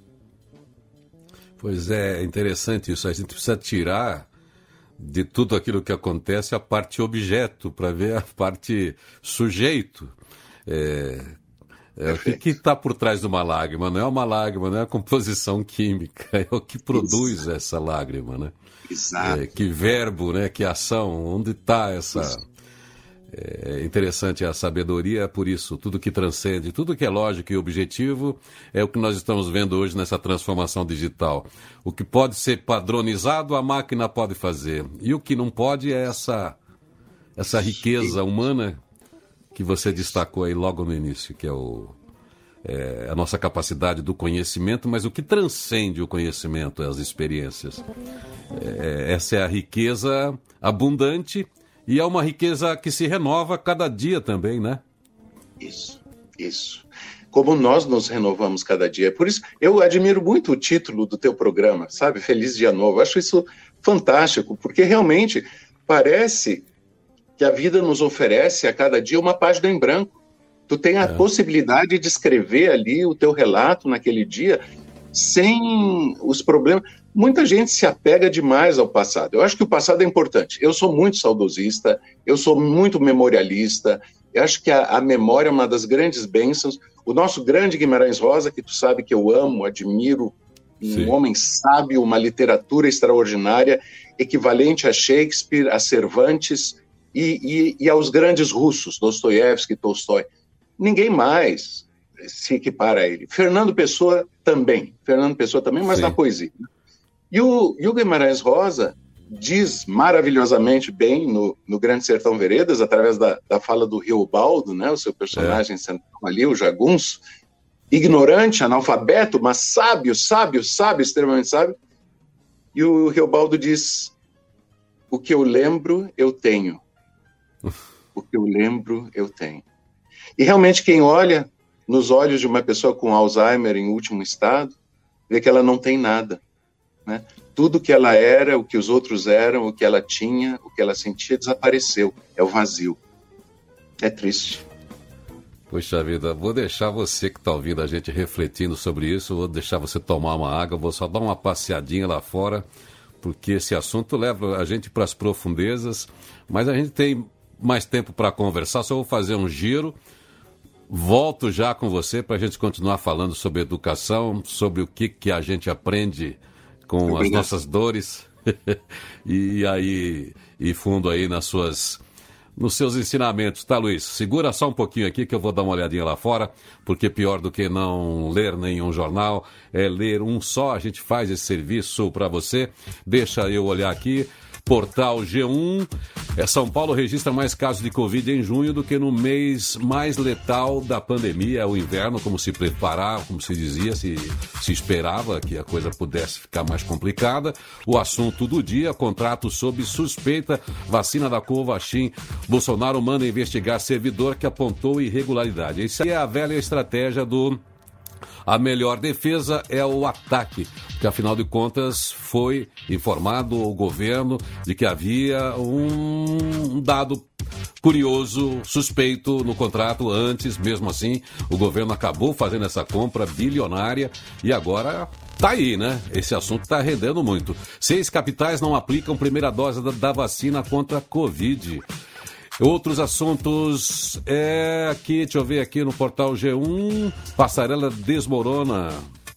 Pois é, interessante isso. A gente precisa tirar de tudo aquilo que acontece a parte objeto, para ver a parte sujeito. É, é o que está por trás de uma lágrima? Não é uma lágrima, não é a composição química, é o que produz Exato. Essa lágrima, né? Exato. É, que verbo, né? Que ação, onde está essa... É interessante a sabedoria, por isso, tudo que transcende, tudo que é lógico e objetivo é o que nós estamos vendo hoje nessa transformação digital. O que pode ser padronizado, a máquina pode fazer. E o que não pode é essa, essa riqueza humana que você destacou aí logo no início, que é, o, é a nossa capacidade do conhecimento, mas o que transcende o conhecimento, as experiências. É, essa é a riqueza abundante. E é uma riqueza que se renova cada dia também, né? Isso, isso. Como nós nos renovamos cada dia. Por isso, eu admiro muito o título do teu programa, sabe? Feliz Dia Novo. Eu acho isso fantástico, porque realmente parece que a vida nos oferece a cada dia uma página em branco. Tu tem a é. possibilidade de escrever ali o teu relato naquele dia sem os problemas. Muita gente se apega demais ao passado. Eu acho que o passado é importante. Eu sou muito saudosista, eu sou muito memorialista, eu acho que a, a memória é uma das grandes bênçãos. O nosso grande Guimarães Rosa, que tu sabe que eu amo, admiro, Sim. um homem sábio, uma literatura extraordinária, equivalente a Shakespeare, a Cervantes e, e, e aos grandes russos, Dostoiévski, Tolstói. Ninguém mais se equipara a ele. Fernando Pessoa também, Fernando Pessoa também, mas Sim. na poesia. E o, e o Guimarães Rosa diz maravilhosamente bem no, no Grande Sertão Veredas, através da, da fala do Riobaldo, né, o seu personagem é. central ali, o Jagunço, ignorante, analfabeto, mas sábio, sábio, sábio, extremamente sábio. E o Riobaldo diz, o que eu lembro, eu tenho. O que eu lembro, eu tenho. E realmente quem olha nos olhos de uma pessoa com Alzheimer em último estado, vê que ela não tem nada. Né? Tudo que ela era, o que os outros eram, o que ela tinha, o que ela sentia, desapareceu. É o vazio. É triste. Poxa vida, vou deixar você que está ouvindo a gente refletindo sobre isso, vou deixar você tomar uma água, vou só dar uma passeadinha lá fora, porque esse assunto leva a gente para as profundezas, mas a gente tem mais tempo para conversar, só vou fazer um giro. Volto já com você para a gente continuar falando sobre educação, sobre o que, que a gente aprende com Obrigado. As nossas dores e aí e fundo aí nas suas, nos seus ensinamentos, tá, Luiz? Segura só um pouquinho aqui que eu vou dar uma olhadinha lá fora, porque pior do que não ler nenhum jornal é ler um só. A gente faz esse serviço para você. Deixa eu olhar aqui. Portal G um, é, São Paulo registra mais casos de Covid em junho do que no mês mais letal da pandemia. É o inverno, como se preparava, como se dizia, se, se esperava que a coisa pudesse ficar mais complicada. O assunto do dia, contrato sob suspeita, vacina da Covaxin. Bolsonaro manda investigar servidor que apontou irregularidade. Isso aí é a velha estratégia do... A melhor defesa é o ataque, porque afinal de contas foi informado o governo de que havia um dado curioso, suspeito no contrato antes, mesmo assim o governo acabou fazendo essa compra bilionária e agora tá aí, né? Esse assunto tá rendendo muito. Seis capitais não aplicam primeira dose da, da vacina contra a Covid. Outros assuntos, é aqui, deixa eu ver aqui no portal G um, passarela desmorona.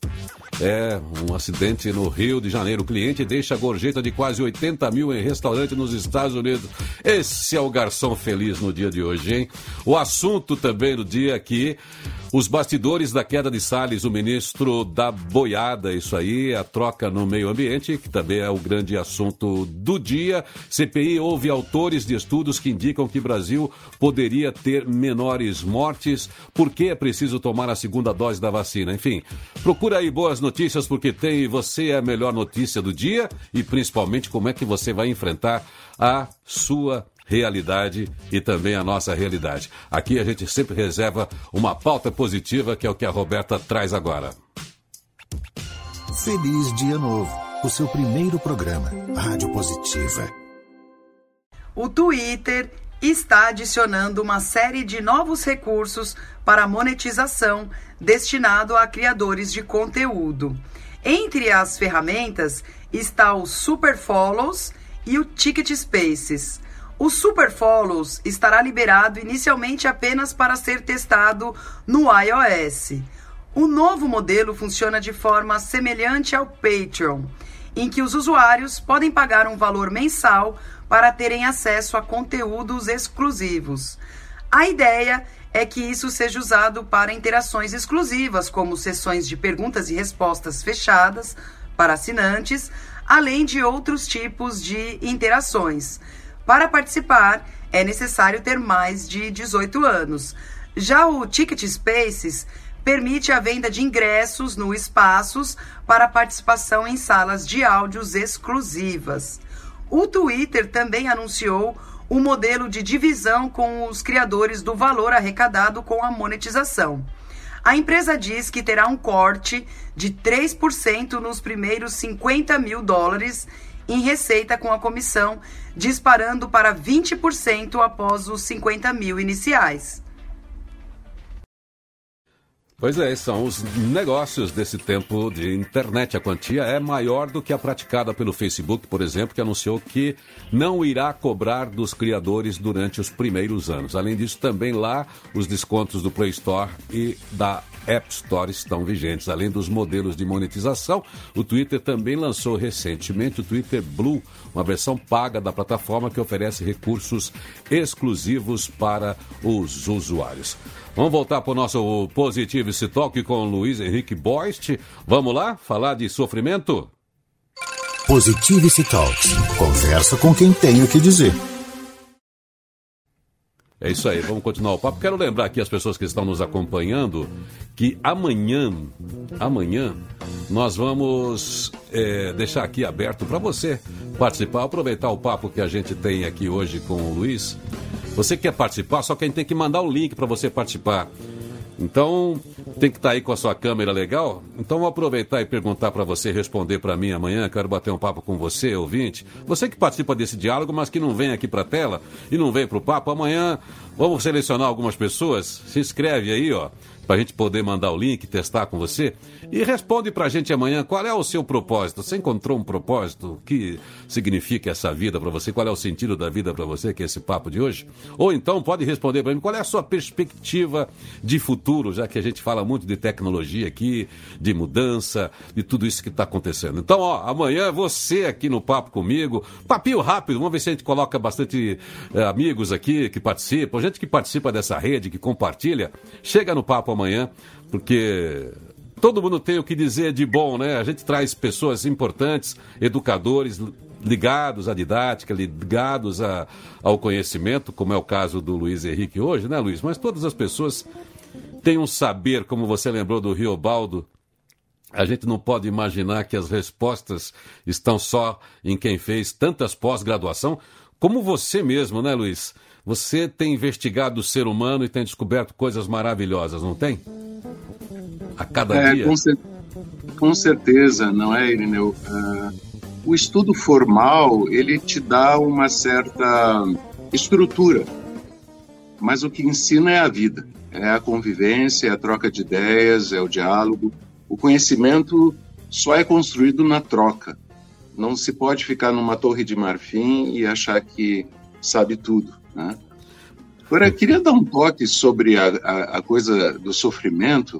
É, um acidente no Rio de Janeiro. O cliente deixa a gorjeta de quase oitenta mil em restaurante nos Estados Unidos. Esse é o garçom feliz no dia de hoje, hein? O assunto também do dia aqui, os bastidores da queda de Salles, o ministro da boiada, isso aí, a troca no meio ambiente, que também é o grande assunto do dia. C P I houve autores de estudos que indicam que o Brasil poderia ter menores mortes. Por que é preciso tomar a segunda dose da vacina? Enfim, procura aí boas notícias, porque tem você é a melhor notícia do dia e principalmente como é que você vai enfrentar a sua realidade e também a nossa realidade. Aqui a gente sempre reserva uma pauta positiva, que é o que a Roberta traz agora. Feliz Dia Novo. o seu primeiro programa, Rádio Positiva. O Twitter está adicionando uma série de novos recursos para monetização destinado a criadores de conteúdo. Entre as ferramentas está o Super Follows e o Ticket Spaces. O Super Follows estará liberado inicialmente apenas para ser testado no iOS. O novo modelo funciona de forma semelhante ao Patreon, em que os usuários podem pagar um valor mensal para terem acesso a conteúdos exclusivos. A ideia é que isso seja usado para interações exclusivas, como sessões de perguntas e respostas fechadas para assinantes, além de outros tipos de interações. Para participar, é necessário ter mais de dezoito anos. Já o Ticket Spaces permite a venda de ingressos no espaços para participação em salas de áudios exclusivas. O Twitter também anunciou um modelo de divisão com os criadores do valor arrecadado com a monetização. A empresa diz que terá um corte de três por cento nos primeiros cinquenta mil dólares em receita com a comissão, disparando para vinte por cento após os cinquenta mil iniciais. Pois é, são os negócios desse tempo de internet. A quantia é maior do que a praticada pelo Facebook, por exemplo, que anunciou que não irá cobrar dos criadores durante os primeiros anos. Além disso, também lá os descontos do Play Store e da App Store estão vigentes. Além dos modelos de monetização, o Twitter também lançou recentemente o Twitter Blue, uma versão paga da plataforma que oferece recursos exclusivos para os usuários. Vamos voltar para o nosso Positivity Talk com o Luiz Henrique Boist. Vamos lá falar de sofrimento? Positivity Talks. Conversa com quem tem o que dizer. É isso aí, vamos continuar o papo. Quero lembrar aqui as pessoas que estão nos acompanhando que amanhã, amanhã, nós vamos é, deixar aqui aberto para você participar, aproveitar o papo que a gente tem aqui hoje com o Luiz. Você quer participar, só que a gente tem que mandar o link para você participar. Então, tem que estar aí com a sua câmera legal. Então, vou aproveitar e perguntar para você, responder para mim amanhã. Quero bater um papo com você, ouvinte. Você que participa desse diálogo, mas que não vem aqui para a tela e não vem para o papo. Amanhã, vamos selecionar algumas pessoas. Se inscreve aí, ó, para a gente poder mandar o link, testar com você. E responde para a gente amanhã qual é o seu propósito. Você encontrou um propósito? O que significa essa vida para você? Qual é o sentido da vida para você, que é esse papo de hoje? Ou então pode responder para mim qual é a sua perspectiva de futuro, já que a gente fala muito de tecnologia aqui, de mudança, de tudo isso que está acontecendo. Então, ó, amanhã você aqui no Papo Comigo, papinho rápido, vamos ver se a gente coloca bastante eh, amigos aqui que participam, gente que participa dessa rede, que compartilha. Chega no Papo amanhã, porque todo mundo tem o que dizer de bom, né? A gente traz pessoas importantes, educadores ligados à didática, ligados a, ao conhecimento, como é o caso do Luiz Henrique hoje, né, Luiz? Mas todas as pessoas têm um saber, como você lembrou do Riobaldo. A gente não pode imaginar que as respostas estão só em quem fez tantas pós-graduação, como você mesmo, né, Luiz? Você tem investigado o ser humano e tem descoberto coisas maravilhosas, não tem? A cada é, dia. Com, cer- com certeza, não é, Irineu? Uh, o estudo formal, ele te dá uma certa estrutura, mas o que ensina é a vida, é a convivência, é a troca de ideias, é o diálogo. O conhecimento só é construído na troca. Não se pode ficar numa torre de marfim e achar que sabe tudo, né? Agora, eu queria dar um toque sobre a, a, a coisa do sofrimento,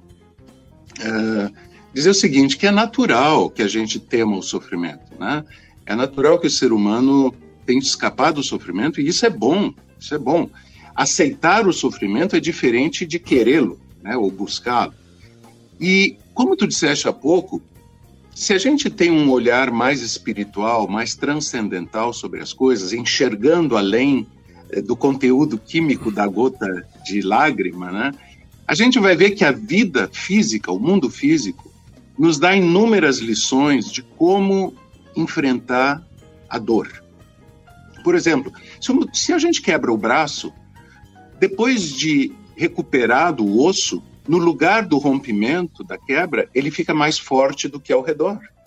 é, dizer o seguinte, que é natural que a gente tema o sofrimento, né? É natural que o ser humano tente escapar do sofrimento, e isso é bom, isso é bom. Aceitar o sofrimento é diferente de querê-lo, né, ou buscá-lo. E, como tu disseste há pouco, se a gente tem um olhar mais espiritual, mais transcendental sobre as coisas, enxergando além eh, do conteúdo químico da gota de lágrima, né, a gente vai ver que a vida física, o mundo físico, nos dá inúmeras lições de como enfrentar a dor. Por exemplo, se a gente quebra o braço, depois de recuperado o osso, no lugar do rompimento, da quebra, ele fica mais forte do que ao redor.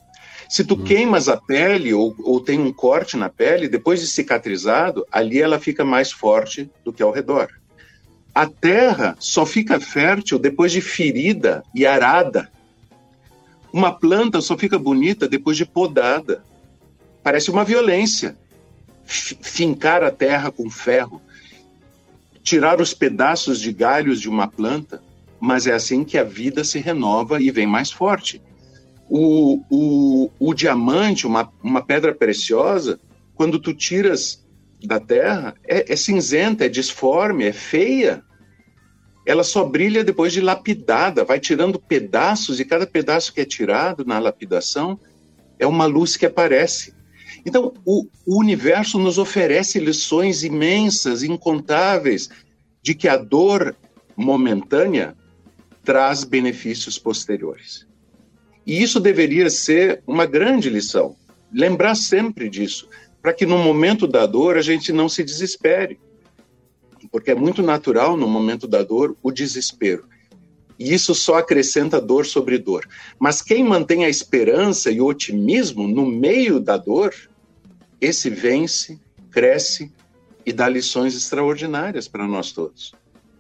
Se tu hum. queimas a pele ou, ou tem um corte na pele, depois de cicatrizado, ali ela fica mais forte do que ao redor. A terra só fica fértil depois de ferida e arada. Uma planta só fica bonita depois de podada. Parece uma violência. F- fincar a terra com ferro, tirar os pedaços de galhos de uma planta, mas é assim que a vida se renova e vem mais forte. O, o, o diamante, uma, uma pedra preciosa, quando tu tiras da terra, é, é cinzenta, é disforme, é feia. Ela só brilha depois de lapidada, vai tirando pedaços, e cada pedaço que é tirado na lapidação é uma luz que aparece. Então, o, o universo nos oferece lições imensas, incontáveis, de que a dor momentânea traz benefícios posteriores. E isso deveria ser uma grande lição. Lembrar sempre disso, para que no momento da dor a gente não se desespere. Porque é muito natural no momento da dor o desespero. E isso só acrescenta dor sobre dor. Mas quem mantém a esperança e o otimismo no meio da dor, esse vence, cresce e dá lições extraordinárias para nós todos.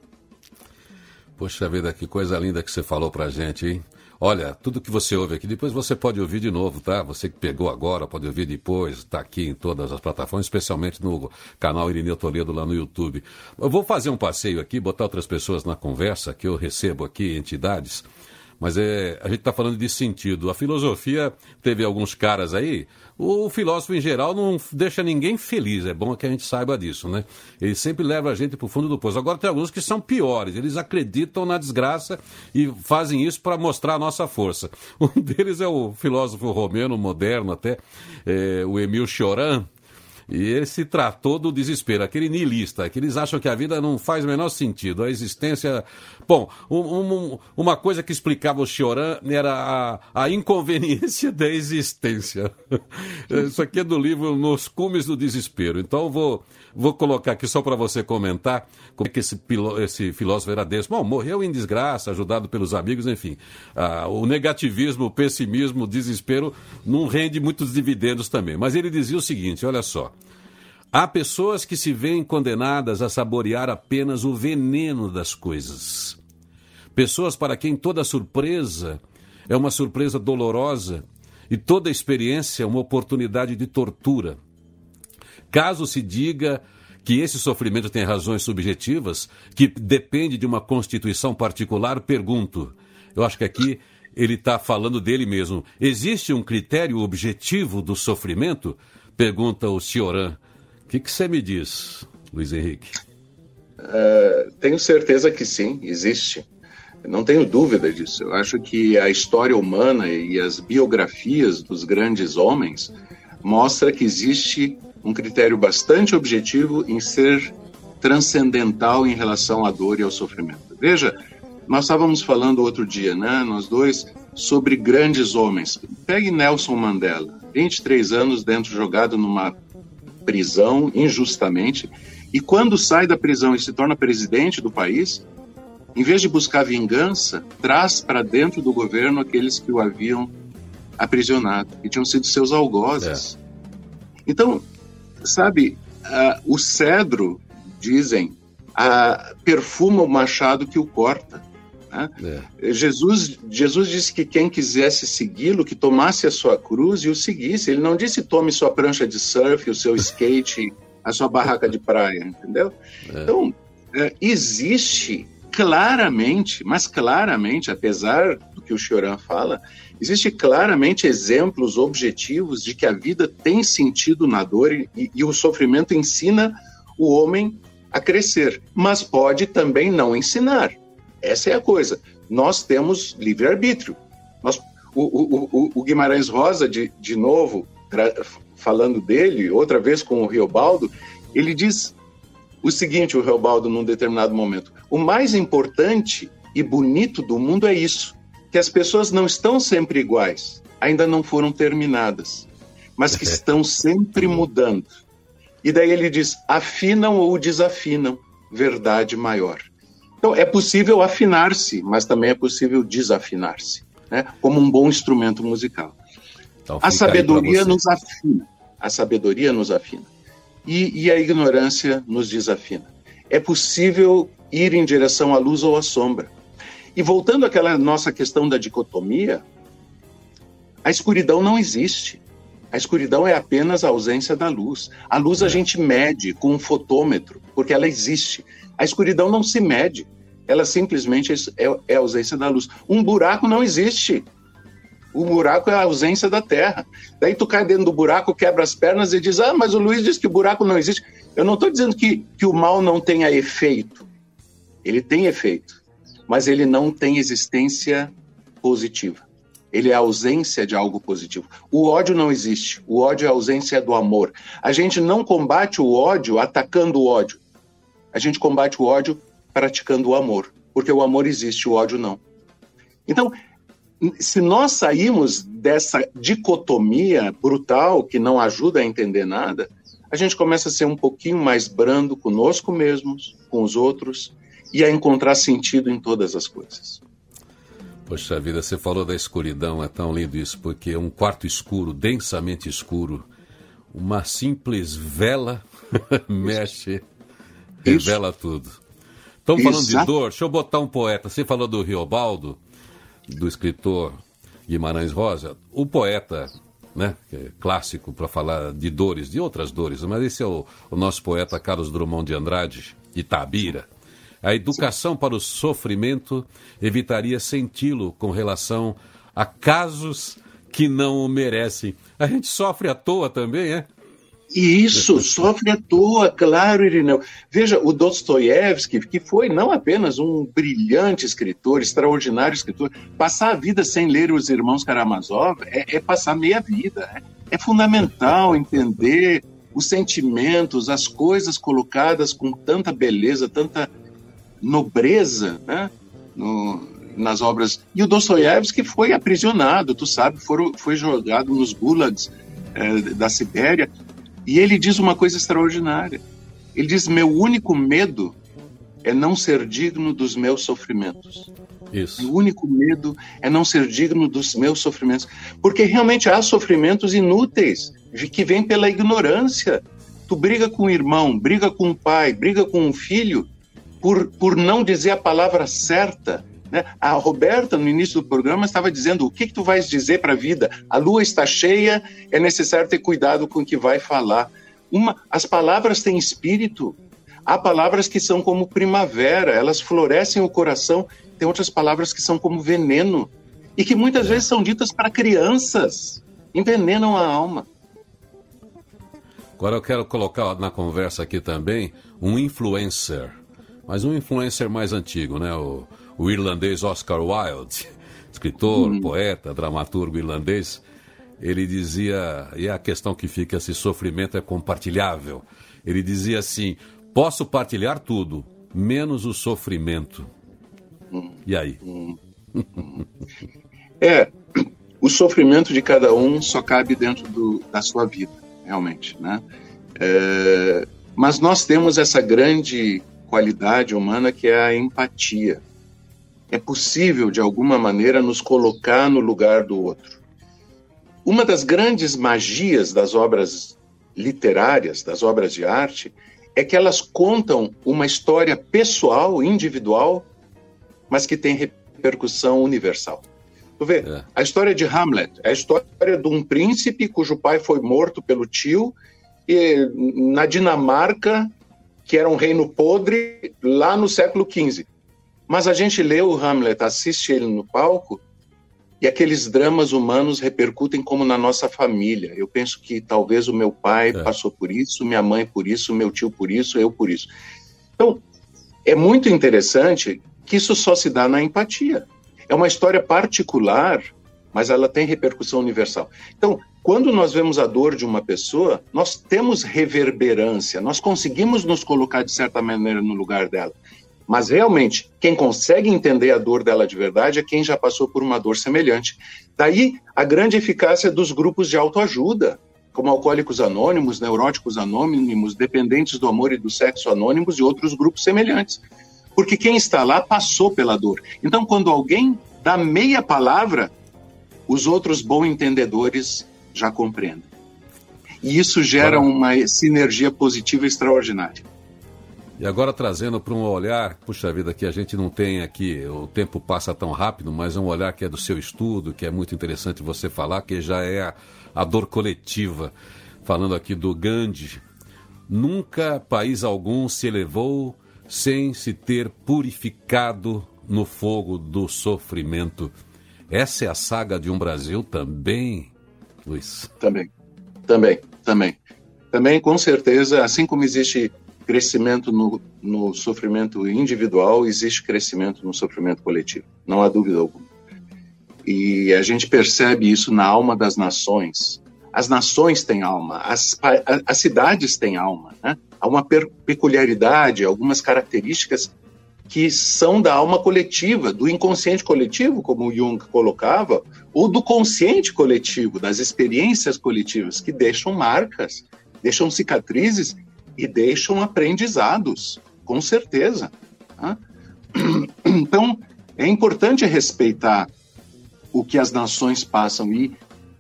Poxa vida, que coisa linda que você falou pra gente, hein? Olha, tudo que você ouve aqui, depois você pode ouvir de novo, tá? Você que pegou agora, pode ouvir depois, está aqui em todas as plataformas, especialmente no canal Irineu Toledo lá no YouTube. Eu vou fazer um passeio aqui, botar outras pessoas na conversa, que eu recebo aqui, entidades, mas é, a gente está falando de sentido. A filosofia teve alguns caras aí, o filósofo em geral não deixa ninguém feliz, é bom que a gente saiba disso, né? Ele sempre leva a gente para o fundo do poço. Agora tem alguns que são piores, eles acreditam na desgraça e fazem isso para mostrar a nossa força. Um deles é o filósofo romeno, moderno até, é, o Émile Cioran. E ele se tratou do desespero, aquele niilista, que eles acham que a vida não faz o menor sentido, a existência... Bom, um, um, uma coisa que explicava o Cioran era a, a inconveniência da existência. Isso aqui é do livro Nos Cumes do Desespero. Então eu vou, vou colocar aqui só para você comentar como é que esse, esse filósofo era desse. Bom, morreu em desgraça, ajudado pelos amigos, enfim. Ah, o negativismo, o pessimismo, o desespero não rende muitos dividendos também. Mas ele dizia o seguinte, olha só. Há pessoas que se veem condenadas a saborear apenas o veneno das coisas. Pessoas para quem toda surpresa é uma surpresa dolorosa e toda experiência é uma oportunidade de tortura. Caso se diga que esse sofrimento tem razões subjetivas, que depende de uma constituição particular, pergunto. Eu acho que aqui ele está falando dele mesmo. Existe um critério objetivo do sofrimento? Pergunta o Cioran. O que você me diz, Luiz Henrique? Uh, tenho certeza que sim, existe. Não tenho dúvida disso. Eu acho que a história humana e as biografias dos grandes homens mostra que existe um critério bastante objetivo em ser transcendental em relação à dor e ao sofrimento. Veja, nós estávamos falando outro dia, né, nós dois, sobre grandes homens. Pegue Nelson Mandela, vinte e três anos dentro, jogado numa prisão injustamente, e quando sai da prisão e se torna presidente do país, em vez de buscar vingança, traz para dentro do governo aqueles que o haviam aprisionado, que tinham sido seus algozes. É. Então, sabe, uh, o cedro, dizem, uh, perfuma o machado que o corta. Né? É. Jesus, Jesus disse que quem quisesse segui-lo, que tomasse a sua cruz e o seguisse. Ele não disse tome sua prancha de surf, o seu skate, a sua barraca de praia, entendeu? É. Então, é, existe claramente, mas claramente, apesar do que o Cioran fala, existe claramente exemplos objetivos de que a vida tem sentido na dor e, e o sofrimento ensina o homem a crescer, mas pode também não ensinar. Essa é a coisa. Nós temos livre-arbítrio. Nós, o, o, o, o Guimarães Rosa, de, de novo, tra- falando dele, outra vez com o Riobaldo, ele diz o seguinte, o Riobaldo, num determinado momento: o mais importante e bonito do mundo é isso, que as pessoas não estão sempre iguais, ainda não foram terminadas, mas que estão sempre mudando. E daí ele diz, afinam ou desafinam, verdade maior. Então, é possível afinar-se, mas também é possível desafinar-se, né? Como um bom instrumento musical. Então, a sabedoria nos afina. A sabedoria nos afina. E, e a ignorância nos desafina. É possível ir em direção à luz ou à sombra. E voltando àquela nossa questão da dicotomia, a escuridão não existe. A escuridão é apenas a ausência da luz. A luz a gente mede com um fotômetro, porque ela existe. A escuridão não se mede. Ela simplesmente é, é a ausência da luz. Um buraco não existe. O buraco é a ausência da terra. Daí tu cai dentro do buraco, quebra as pernas e diz, ah, mas o Luiz disse que o buraco não existe. Eu não estou dizendo que, que o mal não tenha efeito. Ele tem efeito, mas ele não tem existência positiva. Ele é a ausência de algo positivo. O ódio não existe. O ódio é a ausência do amor. A gente não combate o ódio atacando o ódio. A gente combate o ódio praticando o amor. Porque o amor existe, o ódio não. Então, se nós sairmos dessa dicotomia brutal que não ajuda a entender nada, a gente começa a ser um pouquinho mais brando conosco mesmos, com os outros, e a encontrar sentido em todas as coisas. Poxa vida, você falou da escuridão, é tão lindo isso, porque um quarto escuro, densamente escuro, uma simples vela mexe, revela tudo. Estamos falando de dor, deixa eu botar um poeta. Você falou do Riobaldo, do escritor Guimarães Rosa, o poeta, né, que é clássico para falar de dores, de outras dores, mas esse é o, o nosso poeta Carlos Drummond de Andrade, Itabira. A educação Sim. para o sofrimento evitaria senti-lo com relação a casos que não o merecem. A gente sofre à toa também, é? E isso, sofre à toa, claro, Irineu. Veja, o Dostoiévski, que foi não apenas um brilhante escritor, extraordinário escritor, passar a vida sem ler os Irmãos Karamazov é, é passar meia vida. É, é fundamental entender os sentimentos, as coisas colocadas com tanta beleza, tanta nobreza, né, no, nas obras. E o Dostoiévski foi aprisionado, tu sabe, foi, foi jogado nos gulags é, da Sibéria. E ele diz uma coisa extraordinária. Ele diz, meu único medo é não ser digno dos meus sofrimentos. Isso. O único medo é não ser digno dos meus sofrimentos. Porque realmente há sofrimentos inúteis, que vêm pela ignorância. Tu briga com o irmão, briga com o pai, briga com o filho, por, por não dizer a palavra certa. Né? A Roberta, no início do programa, estava dizendo, o que, que tu vais dizer para a vida? A lua está cheia, é necessário ter cuidado com o que vai falar. Uma, as palavras têm espírito. Há palavras que são como primavera, elas florescem o coração. Tem outras palavras que são como veneno. E que muitas vezes são ditas para crianças. Envenenam a alma. Agora eu quero colocar na conversa aqui também um influencer. Mas um influencer mais antigo, né? O... O irlandês Oscar Wilde, escritor, hum. poeta, dramaturgo irlandês, ele dizia, e a questão que fica, esse sofrimento é compartilhável. Ele dizia assim, posso partilhar tudo, menos o sofrimento. Hum. E aí? Hum. É, o sofrimento de cada um só cabe dentro do, da sua vida, realmente, né? É, mas nós temos essa grande qualidade humana que é a empatia. É possível, de alguma maneira, nos colocar no lugar do outro. Uma das grandes magias das obras literárias, das obras de arte, é que elas contam uma história pessoal, individual, mas que tem repercussão universal. Tu vê, é. A história de Hamlet é a história de um príncipe cujo pai foi morto pelo tio e, na Dinamarca, que era um reino podre, lá no século quinze. Mas a gente lê o Hamlet, assiste ele no palco, e aqueles dramas humanos repercutem como na nossa família. Eu penso que talvez o meu pai é. passou por isso, minha mãe por isso, meu tio por isso, eu por isso. Então, é muito interessante que isso só se dá na empatia. É uma história particular, mas ela tem repercussão universal. Então, quando nós vemos a dor de uma pessoa, nós temos reverberância, nós conseguimos nos colocar de certa maneira no lugar dela. Mas, realmente, quem consegue entender a dor dela de verdade é quem já passou por uma dor semelhante. Daí, a grande eficácia dos grupos de autoajuda, como Alcoólicos Anônimos, Neuróticos Anônimos, Dependentes do Amor e do Sexo Anônimos e outros grupos semelhantes. Porque quem está lá passou pela dor. Então, quando alguém dá meia palavra, os outros bons entendedores já compreendem. E isso gera agora, uma sinergia positiva extraordinária. E agora trazendo para um olhar, puxa vida, que a gente não tem aqui, o tempo passa tão rápido, mas é um olhar que é do seu estudo, que é muito interessante você falar, que já é a, a dor coletiva. Falando aqui do Gandhi, nunca país algum se elevou sem se ter purificado no fogo do sofrimento. Essa é a saga de um Brasil também, Luiz? Também, também, também. Também, com certeza, assim como existe crescimento no, no sofrimento individual, existe crescimento no sofrimento coletivo, não há dúvida alguma. E a gente percebe isso na alma das nações. As nações têm alma, as, as cidades têm alma, né? Há uma per, peculiaridade, algumas características que são da alma coletiva, do inconsciente coletivo, como o Jung colocava, ou do consciente coletivo, das experiências coletivas, que deixam marcas, deixam cicatrizes e deixam aprendizados, com certeza. Né? Então, é importante respeitar o que as nações passam e,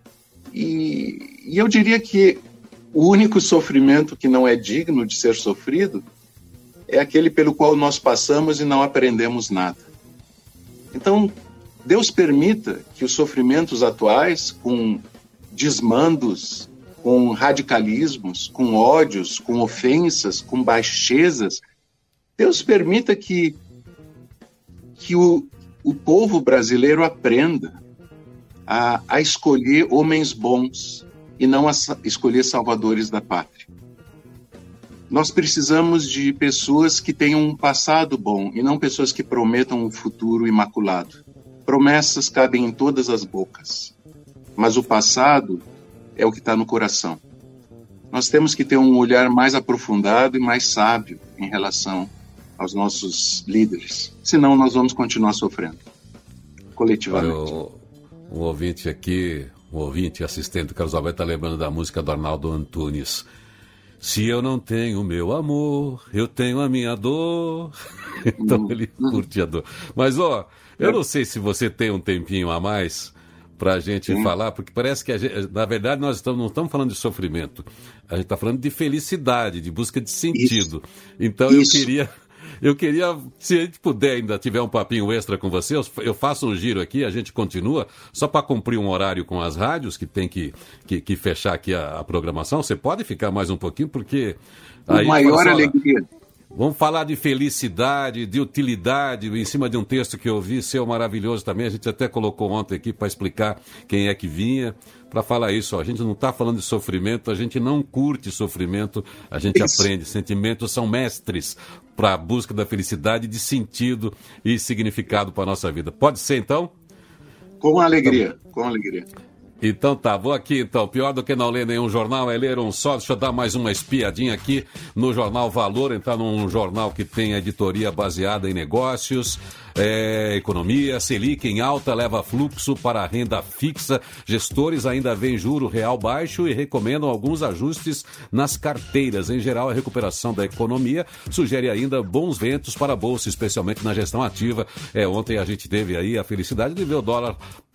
e, e eu diria que o único sofrimento que não é digno de ser sofrido é aquele pelo qual nós passamos e não aprendemos nada. Então, Deus permita que os sofrimentos atuais, com desmandos, com radicalismos, com ódios, com ofensas, com baixezas, Deus permita que, que o, o povo brasileiro aprenda a, a escolher homens bons e não a escolher salvadores da pátria. Nós precisamos de pessoas que tenham um passado bom e não pessoas que prometam um futuro imaculado. Promessas cabem em todas as bocas, mas o passado é o que está no coração. Nós temos que ter um olhar mais aprofundado e mais sábio em relação aos nossos líderes, senão nós vamos continuar sofrendo, coletivamente. Olha, um ouvinte aqui, um ouvinte assistente do Carlos Alberto está lembrando da música do Arnaldo Antunes. Se eu não tenho meu amor, eu tenho a minha dor. Então ele curte a dor. Mas, ó, eu não sei se você tem um tempinho a mais para a gente Sim. falar, porque parece que, a gente, na verdade, nós estamos, não estamos falando de sofrimento. A gente está falando de felicidade, de busca de sentido. Isso. Então Isso. eu queria... Eu queria, se a gente puder ainda tiver um papinho extra com você, eu faço um giro aqui, a gente continua, só para cumprir um horário com as rádios, que tem que, que, que fechar aqui a, a programação. Você pode ficar mais um pouquinho, porque... A maior alegria. Vamos falar de felicidade, de utilidade, em cima de um texto que eu vi, seu maravilhoso também. A gente até colocou ontem aqui para explicar quem é que vinha, para falar isso. Ó, a gente não está falando de sofrimento, a gente não curte sofrimento, a gente isso. aprende. Sentimentos são mestres para a busca da felicidade, de sentido e significado para a nossa vida. Pode ser, então? Com alegria, então, com alegria. Então tá, vou aqui então, pior do que não ler nenhum jornal é ler um só. Deixa eu dar mais uma espiadinha aqui no Jornal Valor, entrar num jornal que tem editoria baseada em negócios, é, economia. Selic em alta leva fluxo para a renda fixa, gestores ainda veem juro real baixo e recomendam alguns ajustes nas carteiras. Em geral, a recuperação da economia sugere ainda bons ventos para a bolsa, especialmente na gestão ativa. É, ontem a gente teve aí a felicidade de ver o dólar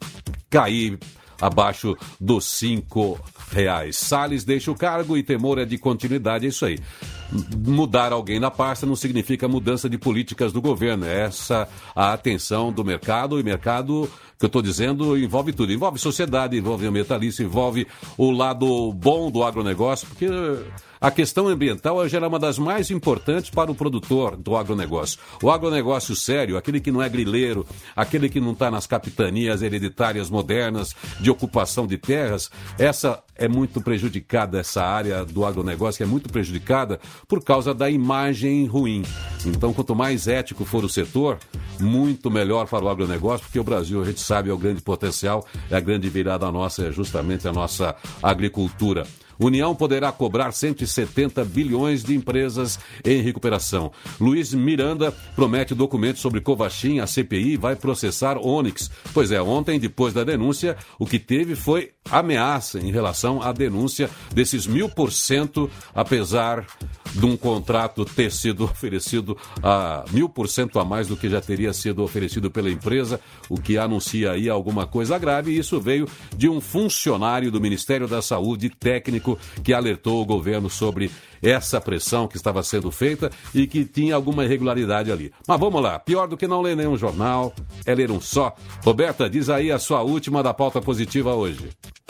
cair abaixo dos cinco reais. Salles deixa o cargo e temor é de continuidade, é isso aí. Mudar alguém na pasta não significa mudança de políticas do governo. Essa a atenção do mercado, e mercado, que eu estou dizendo, envolve tudo. Envolve sociedade, envolve ambientalista, envolve o lado bom do agronegócio, porque a questão ambiental é uma das mais importantes para o produtor do agronegócio. O agronegócio sério, aquele que não é grileiro, aquele que não está nas capitanias hereditárias modernas de ocupação de terras, essa é muito prejudicada, essa área do agronegócio é muito prejudicada por causa da imagem ruim. Então, quanto mais ético for o setor, muito melhor para o agronegócio, porque o Brasil, a gente sabe, é o grande potencial, é a grande virada nossa, é justamente a nossa agricultura. União poderá cobrar cento e setenta bilhões de empresas em recuperação. Luiz Miranda promete documentos sobre Covaxin, a C P I vai processar Onyx. Pois é, ontem, depois da denúncia, o que teve foi ameaça em relação à denúncia desses mil por cento, apesar de um contrato ter sido oferecido a mil por cento a mais do que já teria sido oferecido pela empresa, o que anuncia aí alguma coisa grave, e isso veio de um funcionário do Ministério da Saúde, técnico, que alertou o governo sobre essa pressão que estava sendo feita e que tinha alguma irregularidade ali. Mas vamos lá, pior do que não ler nenhum jornal é ler um só. Roberta, diz aí a sua última da pauta positiva hoje.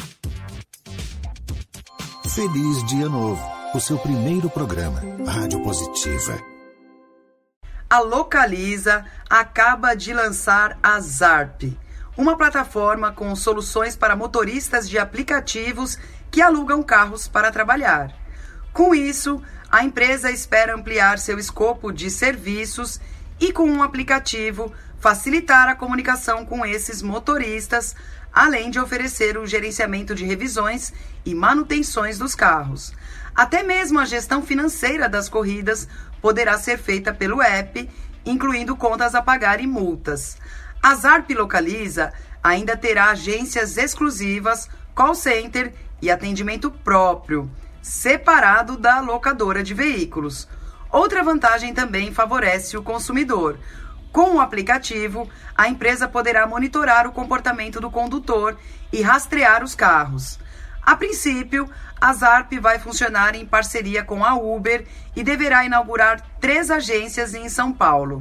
Feliz Dia Novo, o seu primeiro programa, Rádio Positiva. A Localiza acaba de lançar a Zarp, uma plataforma com soluções para motoristas de aplicativos que alugam carros para trabalhar. Com isso, a empresa espera ampliar seu escopo de serviços e, com um aplicativo, facilitar a comunicação com esses motoristas, além de oferecer o gerenciamento de revisões e manutenções dos carros. Até mesmo a gestão financeira das corridas poderá ser feita pelo app, incluindo contas a pagar e multas. A Zarp Localiza ainda terá agências exclusivas, call center e atendimento próprio, separado da locadora de veículos. Outra vantagem também favorece o consumidor. Com o aplicativo, a empresa poderá monitorar o comportamento do condutor e rastrear os carros. A princípio, a Zarp vai funcionar em parceria com a Uber e deverá inaugurar três agências em São Paulo.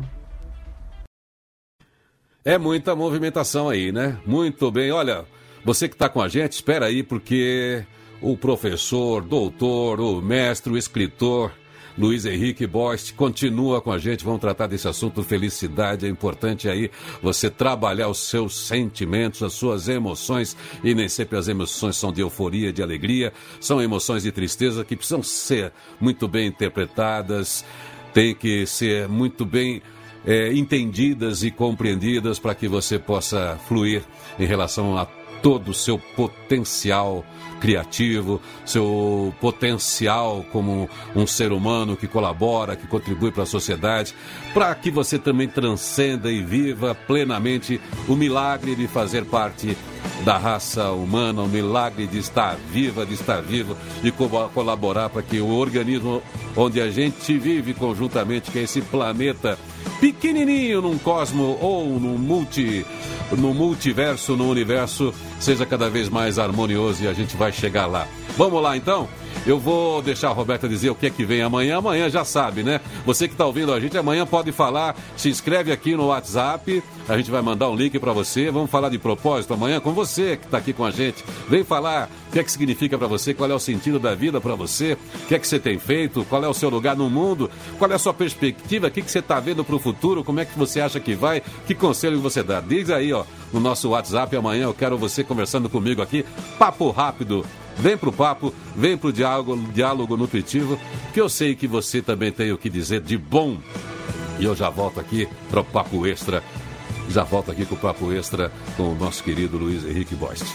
É muita movimentação aí, né? Muito bem. Olha, você que está com a gente, espera aí, porque o professor, doutor, o mestre, o escritor Luiz Henrique Bost continua com a gente. Vamos tratar desse assunto felicidade. É importante aí você trabalhar os seus sentimentos, as suas emoções, e nem sempre as emoções são de euforia, de alegria, são emoções de tristeza que precisam ser muito bem interpretadas, tem que ser muito bem é, entendidas e compreendidas para que você possa fluir em relação a todo o seu potencial criativo, seu potencial como um ser humano que colabora, que contribui para a sociedade, para que você também transcenda e viva plenamente o milagre de fazer parte da raça humana, o milagre de estar viva, de estar vivo, de co- colaborar para que o organismo onde a gente vive conjuntamente, que é esse planeta pequenininho num cosmo ou num multi, no multiverso, no universo, seja cada vez mais harmonioso, e a gente vai chegar lá. Vamos lá então? Eu vou deixar a Roberta dizer o que é que vem amanhã. Amanhã já sabe, né? Você que está ouvindo a gente, amanhã pode falar, se inscreve aqui no WhatsApp, a gente vai mandar um link para você. Vamos falar de propósito amanhã com você que está aqui com a gente. Vem falar o que é que significa para você, qual é o sentido da vida para você, o que é que você tem feito, qual é o seu lugar no mundo, qual é a sua perspectiva, o que, que você está vendo para o futuro, como é que você acha que vai, que conselho você dá. Diz aí, ó, no nosso WhatsApp amanhã, eu quero você conversando comigo aqui, papo rápido. Vem pro papo, vem pro diálogo, diálogo nutritivo, que eu sei que você também tem o que dizer de bom. E eu já volto aqui para o Papo Extra, já volto aqui com o Papo Extra com o nosso querido Luiz Henrique Bost.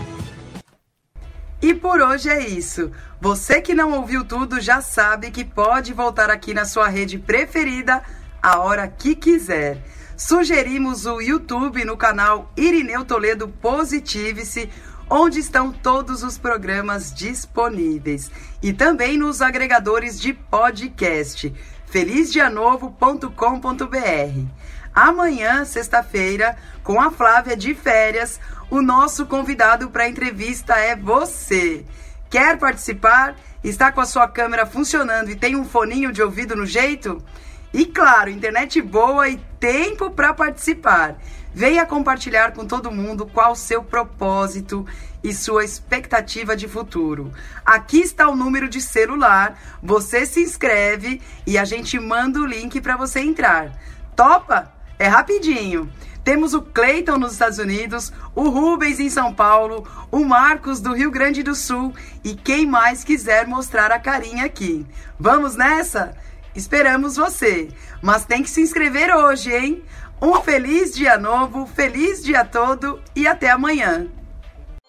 E por hoje é isso. Você que não ouviu tudo já sabe que pode voltar aqui na sua rede preferida a hora que quiser. Sugerimos o YouTube no canal Irineu Toledo Positive-se, onde estão todos os programas disponíveis. E também nos agregadores de podcast, feliz dia novo ponto com ponto b r. Amanhã, sexta-feira, com a Flávia de férias, o nosso convidado para a entrevista é você. Quer participar? Está com a sua câmera funcionando e tem um foninho de ouvido no jeito? E claro, internet boa e tempo para participar. Venha compartilhar com todo mundo qual o seu propósito e sua expectativa de futuro. Aqui está o número de celular, você se inscreve e a gente manda o link para você entrar. Topa? É rapidinho. Temos o Cleiton nos Estados Unidos, o Rubens em São Paulo, o Marcos do Rio Grande do Sul e quem mais quiser mostrar a carinha aqui. Vamos nessa? Esperamos você. Mas tem que se inscrever hoje, hein? Um feliz dia novo, feliz dia todo e até amanhã.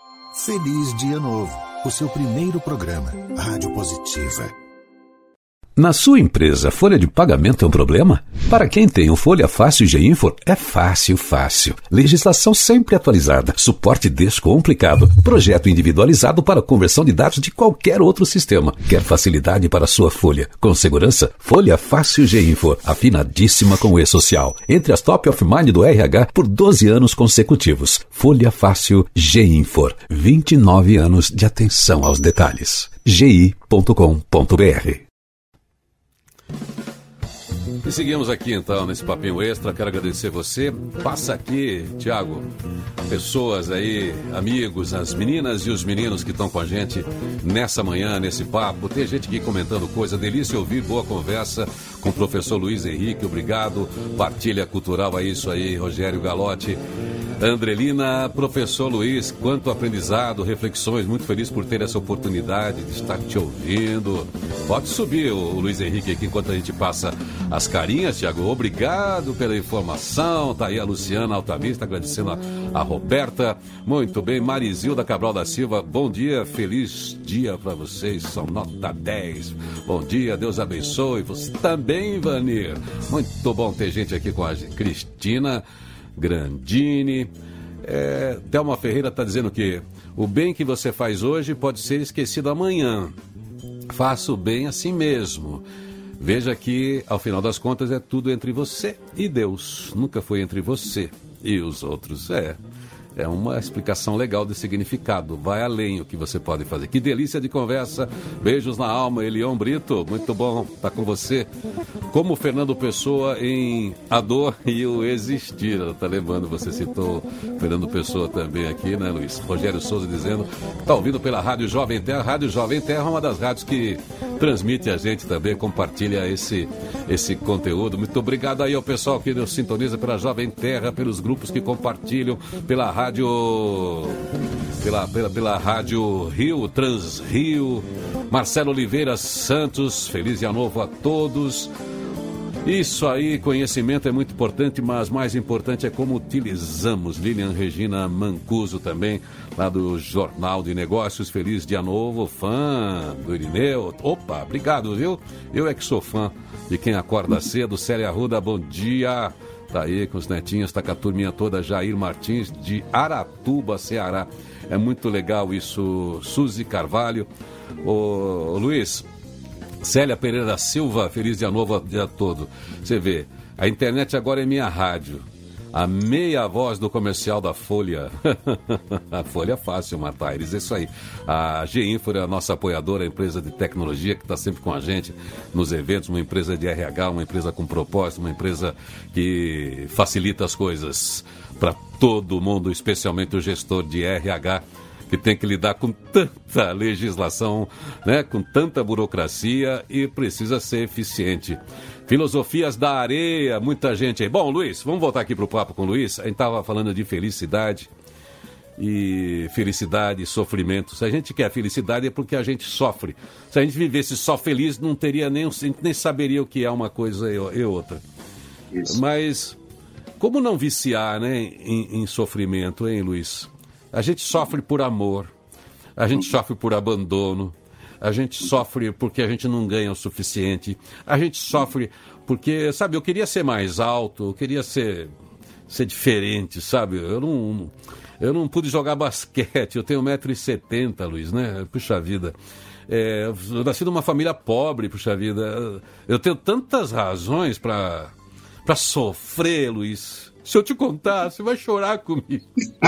Feliz Dia Novo, o seu primeiro programa, Rádio Positiva. Na sua empresa, folha de pagamento é um problema? Para quem tem o Folha Fácil GeInfor, é fácil, fácil. Legislação sempre atualizada, suporte descomplicado, projeto individualizado para conversão de dados de qualquer outro sistema. Quer facilidade para a sua folha? Com segurança? Folha Fácil GeInfor, afinadíssima com o E-Social. Entre as top of mind do R H por doze anos consecutivos. Folha Fácil GeInfor, vinte e nove anos de atenção aos detalhes. g i ponto com ponto b r. E seguimos aqui então nesse papinho extra. Quero agradecer você. Passa aqui, Tiago, pessoas aí, amigos, as meninas e os meninos que estão com a gente nessa manhã, nesse papo. Tem gente aqui comentando coisa, delícia ouvir, boa conversa com o professor Luiz Henrique, obrigado. Partilha cultural, é isso aí, Rogério Galotti. Andrelina, professor Luiz, quanto aprendizado, reflexões, muito feliz por ter essa oportunidade de estar te ouvindo. Pode subir o Luiz Henrique aqui enquanto a gente passa as carinhas, Tiago. Obrigado pela informação. Tá aí a Luciana Altavista, agradecendo a, a Roberta. Muito bem, Marizilda Cabral da Silva, bom dia, feliz dia para vocês, são nota dez. Bom dia, Deus abençoe. Você também, Vanir. Muito bom ter gente aqui com a gente. Cristina Grandini, é, Thelma Ferreira está dizendo que o bem que você faz hoje pode ser esquecido amanhã. Faça o bem assim mesmo. Veja que, ao final das contas, é tudo entre você e Deus. Nunca foi entre você e os outros. É, é uma explicação legal de significado. Vai além o que você pode fazer. Que delícia de conversa. Beijos na alma, Elion Brito. Muito bom estar com você. Como Fernando Pessoa em A Dor e o Existir. Ela está lembrando, você citou Fernando Pessoa também aqui, né, Luiz? Rogério Souza dizendo que está ouvindo pela Rádio Jovem Terra. A Rádio Jovem Terra é uma das rádios que transmite a gente também, compartilha esse, esse conteúdo. Muito obrigado aí ao pessoal que nos sintoniza pela Jovem Terra, pelos grupos que compartilham, pela rádio, pela, pela, pela Rádio Rio, Trans Rio. Marcelo Oliveira Santos, feliz dia novo a todos. Isso aí, conhecimento é muito importante, mas mais importante é como utilizamos. Lilian Regina Mancuso também, lá do Jornal de Negócios, feliz dia novo, fã do Irineu. Opa, obrigado, viu? Eu é que sou fã de quem acorda cedo. Célia Arruda, bom dia. Tá aí com os netinhos, tá com a turminha toda. Jair Martins, de Aratuba, Ceará. É muito legal isso. Suzy Carvalho. Ô, ô Luiz... Célia Pereira Silva, feliz dia novo, dia todo. Você vê, a internet agora é minha rádio. A meia voz do comercial da Folha. A Folha Fácil, Marta Aires, isso aí. A GeInfor é a nossa apoiadora, a empresa de tecnologia que está sempre com a gente nos eventos, uma empresa de R H, uma empresa com propósito, uma empresa que facilita as coisas para todo mundo, especialmente o gestor de R H, que tem que lidar com tanta legislação, né, com tanta burocracia e precisa ser eficiente. Filosofias da Areia, muita gente aí. Bom, Luiz, vamos voltar aqui para o papo com o Luiz. A gente estava falando de felicidade e felicidade e sofrimento. Se a gente quer felicidade é porque a gente sofre. Se a gente vivesse só feliz, não teria nem, nem saberia o que é uma coisa e outra. Isso. Mas como não viciar, né, em, em sofrimento, hein, Luiz? A gente sofre por amor, a gente sofre por abandono, a gente sofre porque a gente não ganha o suficiente, a gente sofre porque, sabe, eu queria ser mais alto, eu queria ser, ser diferente, sabe? Eu não, eu não pude jogar basquete, eu tenho um metro e setenta, Luiz, né? Puxa vida. É, eu nasci numa família pobre, puxa vida. Eu tenho tantas razões para para sofrer, Luiz. Se eu te contar, você vai chorar comigo.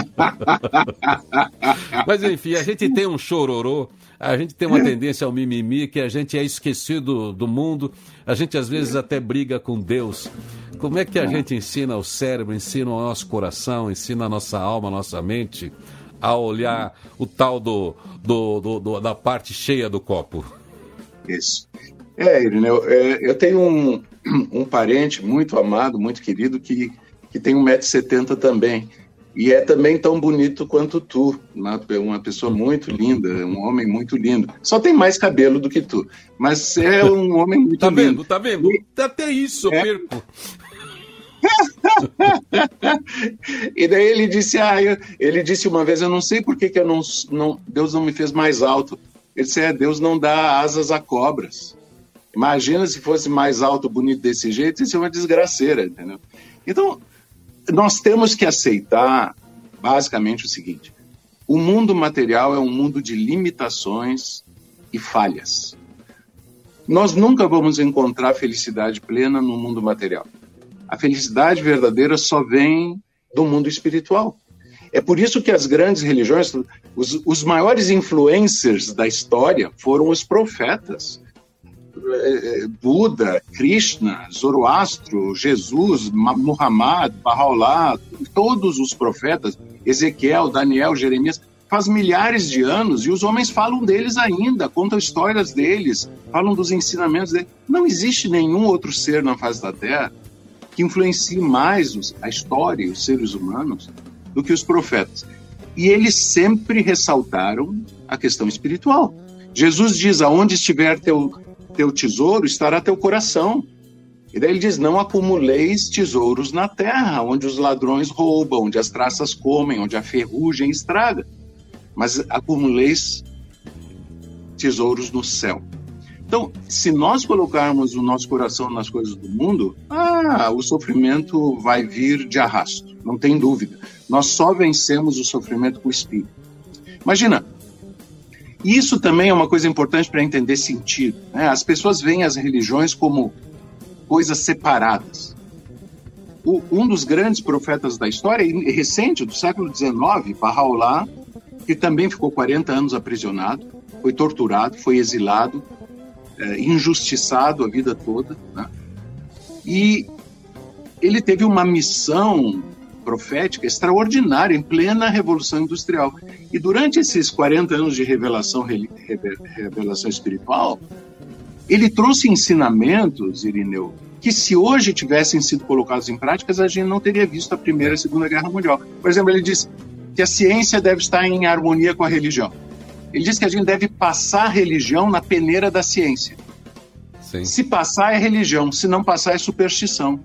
Mas enfim, a gente tem um chororô, a gente tem uma tendência ao mimimi, que a gente é esquecido do mundo, a gente às vezes até briga com Deus. Como é que a gente ensina o cérebro, ensina o nosso coração, ensina a nossa alma, a nossa mente a olhar o tal do, do, do, do, da parte cheia do copo? Isso. É, Irineu, é, eu tenho um, um parente muito amado, muito querido, que que tem um metro e setenta também, e é também tão bonito quanto tu, uma, uma pessoa muito linda, um homem muito lindo, só tem mais cabelo do que tu, mas é um homem muito tá lindo. Tá vendo, tá vendo? E, até isso é... eu perco. E daí ele disse, ah, eu, ele disse uma vez, eu não sei por que, que eu não, não, Deus não me fez mais alto. Ele disse, é, Deus não dá asas a cobras. Imagina se fosse mais alto, bonito desse jeito, isso é uma desgraceira, entendeu? Então, nós temos que aceitar basicamente o seguinte: o mundo material é um mundo de limitações e falhas. Nós nunca vamos encontrar felicidade plena no mundo material. A felicidade verdadeira só vem do mundo espiritual. É por isso que as grandes religiões, os, os maiores influencers da história foram os profetas. Buda, Krishna, Zoroastro, Jesus, Muhammad, Bahá'u'lláh, todos os profetas, Ezequiel, Daniel, Jeremias, faz milhares de anos e os homens falam deles ainda, contam histórias deles, falam dos ensinamentos deles. Não existe nenhum outro ser na face da Terra que influencie mais os, a história e os seres humanos do que os profetas. E eles sempre ressaltaram a questão espiritual. Jesus diz: aonde estiver teu teu tesouro, estará teu coração. E daí ele diz: não acumuleis tesouros na terra, onde os ladrões roubam, onde as traças comem, onde a ferrugem estraga, mas acumuleis tesouros no céu. Então, se nós colocarmos o nosso coração nas coisas do mundo, ah, o sofrimento vai vir de arrasto, não tem dúvida. Nós só vencemos o sofrimento com o Espírito. Imagina, isso também é uma coisa importante para entender sentido, né? As pessoas veem as religiões como coisas separadas. O, um dos grandes profetas da história, recente, do século dezenove, Bahá'u'lláh, que também ficou quarenta anos aprisionado, foi torturado, foi exilado, é, injustiçado a vida toda, né? E ele teve uma missão profética extraordinária em plena Revolução Industrial. E durante esses quarenta anos de revelação, revelação espiritual, ele trouxe ensinamentos, Irineu, que se hoje tivessem sido colocados em práticas, a gente não teria visto a Primeira e a Segunda Guerra Mundial. Por exemplo, ele diz que a ciência deve estar em harmonia com a religião. Ele diz que a gente deve passar a religião na peneira da ciência. Sim. Se passar é religião, se não passar é superstição.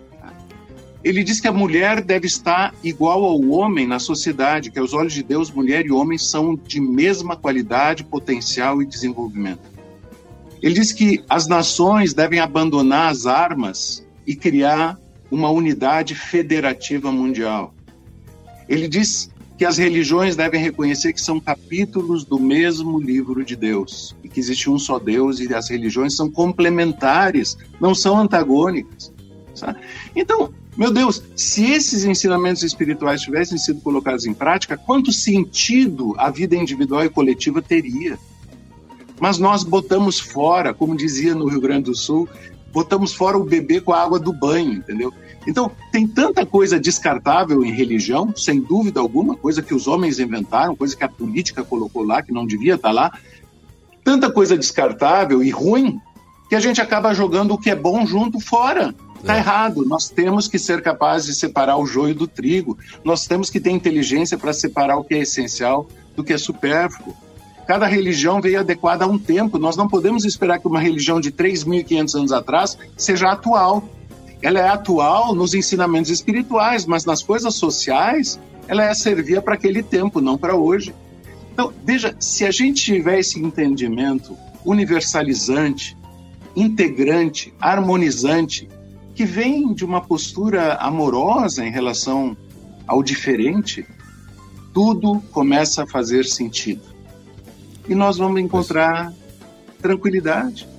Ele diz que a mulher deve estar igual ao homem na sociedade, que aos olhos de Deus, mulher e homem são de mesma qualidade, potencial e desenvolvimento. Ele diz que as nações devem abandonar as armas e criar uma unidade federativa mundial. Ele diz que as religiões devem reconhecer que são capítulos do mesmo livro de Deus, e que existe um só Deus e as religiões são complementares, não são antagônicas. Sabe? Então, meu Deus, se esses ensinamentos espirituais tivessem sido colocados em prática, quanto sentido a vida individual e coletiva teria? Mas nós botamos fora, como dizia no Rio Grande do Sul, botamos fora o bebê com a água do banho, entendeu? Então, tem tanta coisa descartável em religião, sem dúvida alguma, coisa que os homens inventaram, coisa que a política colocou lá, que não devia estar lá, tanta coisa descartável e ruim, que a gente acaba jogando o que é bom junto fora. Está é. errado. Nós temos que ser capazes de separar o joio do trigo. Nós temos que ter inteligência para separar o que é essencial do que é supérfluo. Cada religião veio adequada a um tempo. Nós não podemos esperar que uma religião de três mil e quinhentos anos atrás seja atual. Ela é atual nos ensinamentos espirituais, mas nas coisas sociais, ela é servia para aquele tempo, não para hoje. Então, veja, se a gente tiver esse entendimento universalizante, integrante, harmonizante, que vem de uma postura amorosa em relação ao diferente, tudo começa a fazer sentido. E nós vamos encontrar tranquilidade.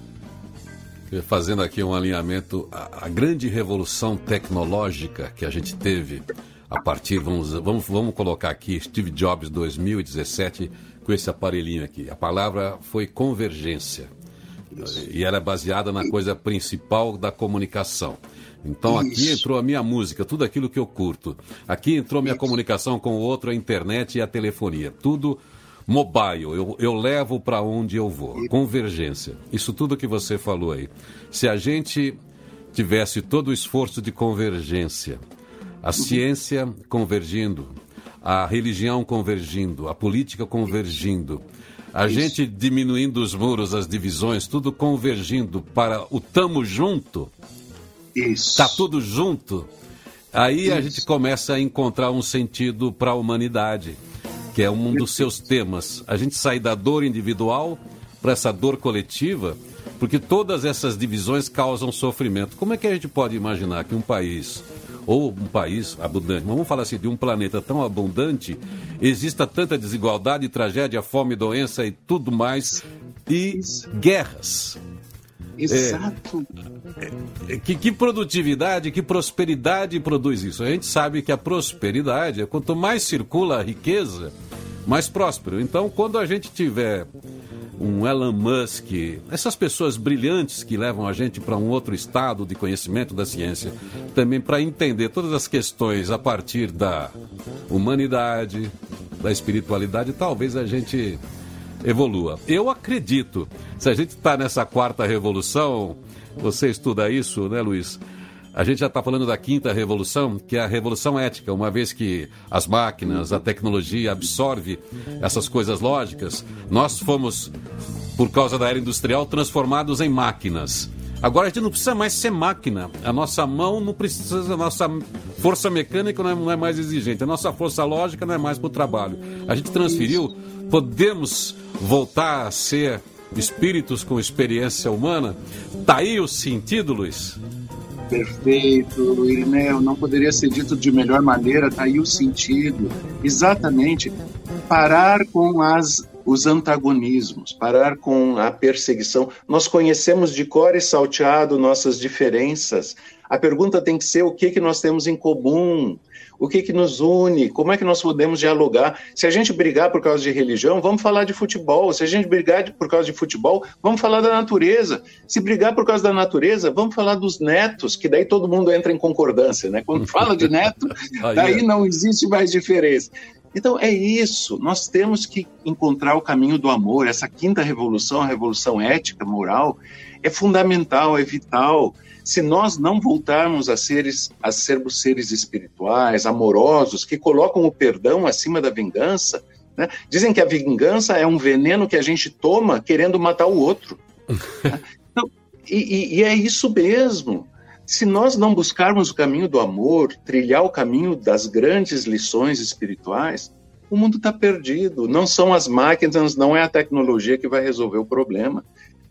Fazendo aqui um alinhamento, a, a grande revolução tecnológica que a gente teve a partir, vamos, vamos, vamos colocar aqui Steve Jobs dois mil e dezessete com esse aparelhinho aqui. A palavra foi convergência. E ela é baseada na coisa principal da comunicação. Então aqui Isso. entrou a minha música, tudo aquilo que eu curto. Aqui entrou minha Isso. comunicação com o outro, a internet e a telefonia. Tudo mobile, eu, eu levo para onde eu vou. Convergência. Isso tudo que você falou aí. Se a gente tivesse todo o esforço de convergência, a ciência convergindo, a religião convergindo, a política convergindo, a Isso. gente diminuindo os muros, as divisões, tudo convergindo para o tamo junto. Isso. Tá tudo junto. Aí Isso. a gente começa a encontrar um sentido para a humanidade, que é um dos seus temas. A gente sai da dor individual para essa dor coletiva, porque todas essas divisões causam sofrimento. Como é que a gente pode imaginar que um país, ou um país abundante, mas vamos falar assim, de um planeta tão abundante, exista tanta desigualdade, tragédia, fome, doença e tudo mais, e guerras? Exato. É, que, que produtividade, que prosperidade produz isso? A gente sabe que a prosperidade é quanto mais circula a riqueza, mais próspero. Então, quando a gente tiver um Elon Musk, essas pessoas brilhantes que levam a gente para um outro estado de conhecimento da ciência, também para entender todas as questões a partir da humanidade, da espiritualidade, talvez a gente evolua. Eu acredito, se a gente está nessa quarta revolução, você estuda isso, né, Luiz? A gente já está falando da quinta revolução, que é a revolução ética, uma vez que as máquinas, a tecnologia absorve essas coisas lógicas, nós fomos, por causa da era industrial, transformados em máquinas. Agora a gente não precisa mais ser máquina, a nossa mão não precisa, a nossa força mecânica não é, não é mais exigente, a nossa força lógica não é mais para o trabalho. A gente transferiu, podemos voltar a ser espíritos com experiência humana? Tá aí o sentido, Luiz? Perfeito, Irineu, não poderia ser dito de melhor maneira, está aí o sentido. Exatamente, parar com as, os antagonismos, parar com a perseguição. Nós conhecemos de cor e salteado nossas diferenças. A pergunta tem que ser o que, que nós temos em comum, o que, que nos une, como é que nós podemos dialogar. Se a gente brigar por causa de religião, vamos falar de futebol. Se a gente brigar de, por causa de futebol, vamos falar da natureza. Se brigar por causa da natureza, vamos falar dos netos, que daí todo mundo entra em concordância, né? Quando fala de neto, daí não existe mais diferença. Então é isso, nós temos que encontrar o caminho do amor. Essa quinta revolução, a revolução ética, moral, é fundamental, é vital. Se nós não voltarmos a, seres, a sermos seres espirituais, amorosos, que colocam o perdão acima da vingança, né? Dizem que a vingança é um veneno que a gente toma querendo matar o outro. Né? Então, e, e é isso mesmo. Se nós não buscarmos o caminho do amor, trilhar o caminho das grandes lições espirituais, o mundo está perdido. Não são as máquinas, não é a tecnologia que vai resolver o problema.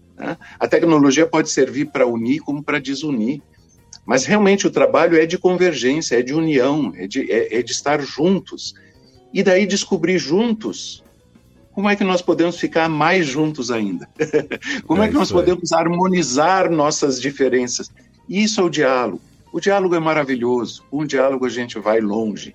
A tecnologia pode servir para unir como para desunir, mas realmente o trabalho é de convergência, é de união, é de, é, é de estar juntos, e daí descobrir juntos como é que nós podemos ficar mais juntos ainda, como é, é que nós podemos harmonizar nossas diferenças. E isso é o diálogo. O diálogo é maravilhoso, com o diálogo a gente vai longe.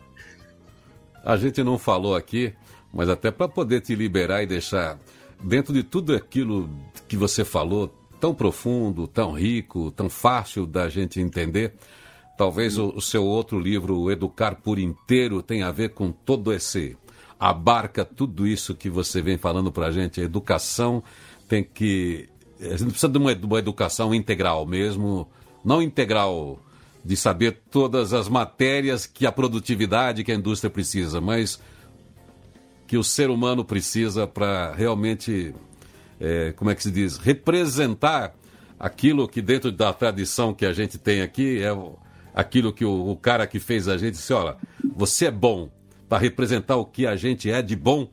A gente não falou aqui, mas até para poder te liberar e deixar dentro de tudo aquilo que você falou, tão profundo, tão rico, tão fácil da gente entender, talvez o, o seu outro livro, o Educar por Inteiro, tenha a ver com todo esse, abarca tudo isso que você vem falando para a gente. A educação tem que, a gente precisa de uma, de uma educação integral mesmo, não integral de saber todas as matérias que a produtividade, que a indústria precisa, mas que o ser humano precisa para realmente, é, como é que se diz, representar aquilo que dentro da tradição que a gente tem aqui, é aquilo que o, o cara que fez a gente disse, olha, você é bom para representar o que a gente é de bom.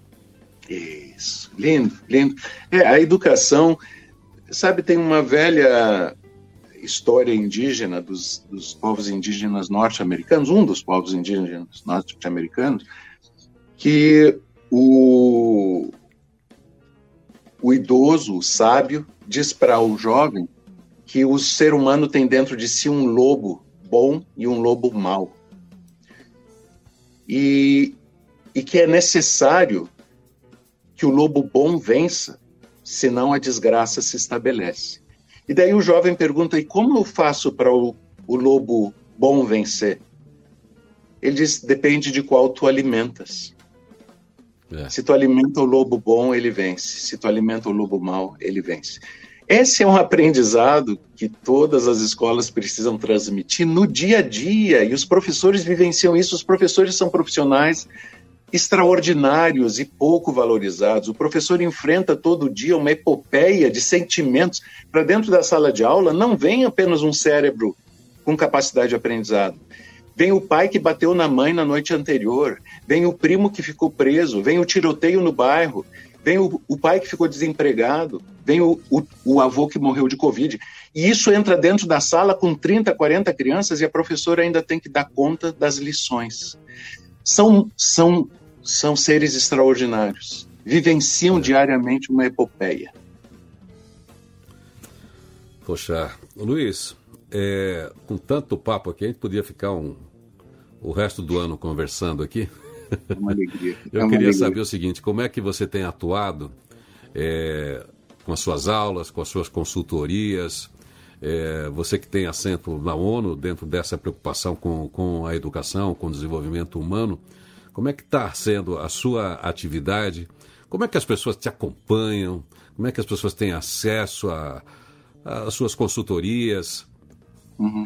Isso, lindo, lindo. É, a educação, sabe, tem uma velha história indígena dos, dos povos indígenas norte-americanos, um dos povos indígenas norte-americanos, que o, o idoso, o sábio, diz para o jovem que o ser humano tem dentro de si um lobo bom e um lobo mau. E, e que é necessário que o lobo bom vença, senão a desgraça se estabelece. E daí o jovem pergunta, e como eu faço para o, o lobo bom vencer? Ele diz, depende de qual tu alimentas. É. Se tu alimenta o lobo bom, ele vence. Se tu alimenta o lobo mau, ele vence. Esse é um aprendizado que todas as escolas precisam transmitir no dia a dia, e os professores vivenciam isso. Os professores são profissionais extraordinários e pouco valorizados. O professor enfrenta todo dia uma epopeia de sentimentos. Para dentro da sala de aula não vem apenas um cérebro com capacidade de aprendizado. Vem o pai que bateu na mãe na noite anterior, vem o primo que ficou preso, vem o tiroteio no bairro. vem o, o pai que ficou desempregado, vem o, o, o avô que morreu de Covid. E isso entra dentro da sala com trinta, quarenta crianças e a professora ainda tem que dar conta das lições. São, são, são seres extraordinários. Vivenciam diariamente uma epopeia. Poxa, Luiz, é, com tanto papo aqui, a gente podia ficar um, o resto do ano conversando aqui. É uma alegria. Eu é uma queria alegria. saber o seguinte, como é que você tem atuado é, com as suas aulas, com as suas consultorias, é, você que tem assento na ONU, dentro dessa preocupação com, com a educação, com o desenvolvimento humano, como é que está sendo a sua atividade? Como é que as pessoas te acompanham? Como é que as pessoas têm acesso a, a, às suas consultorias? Uhum.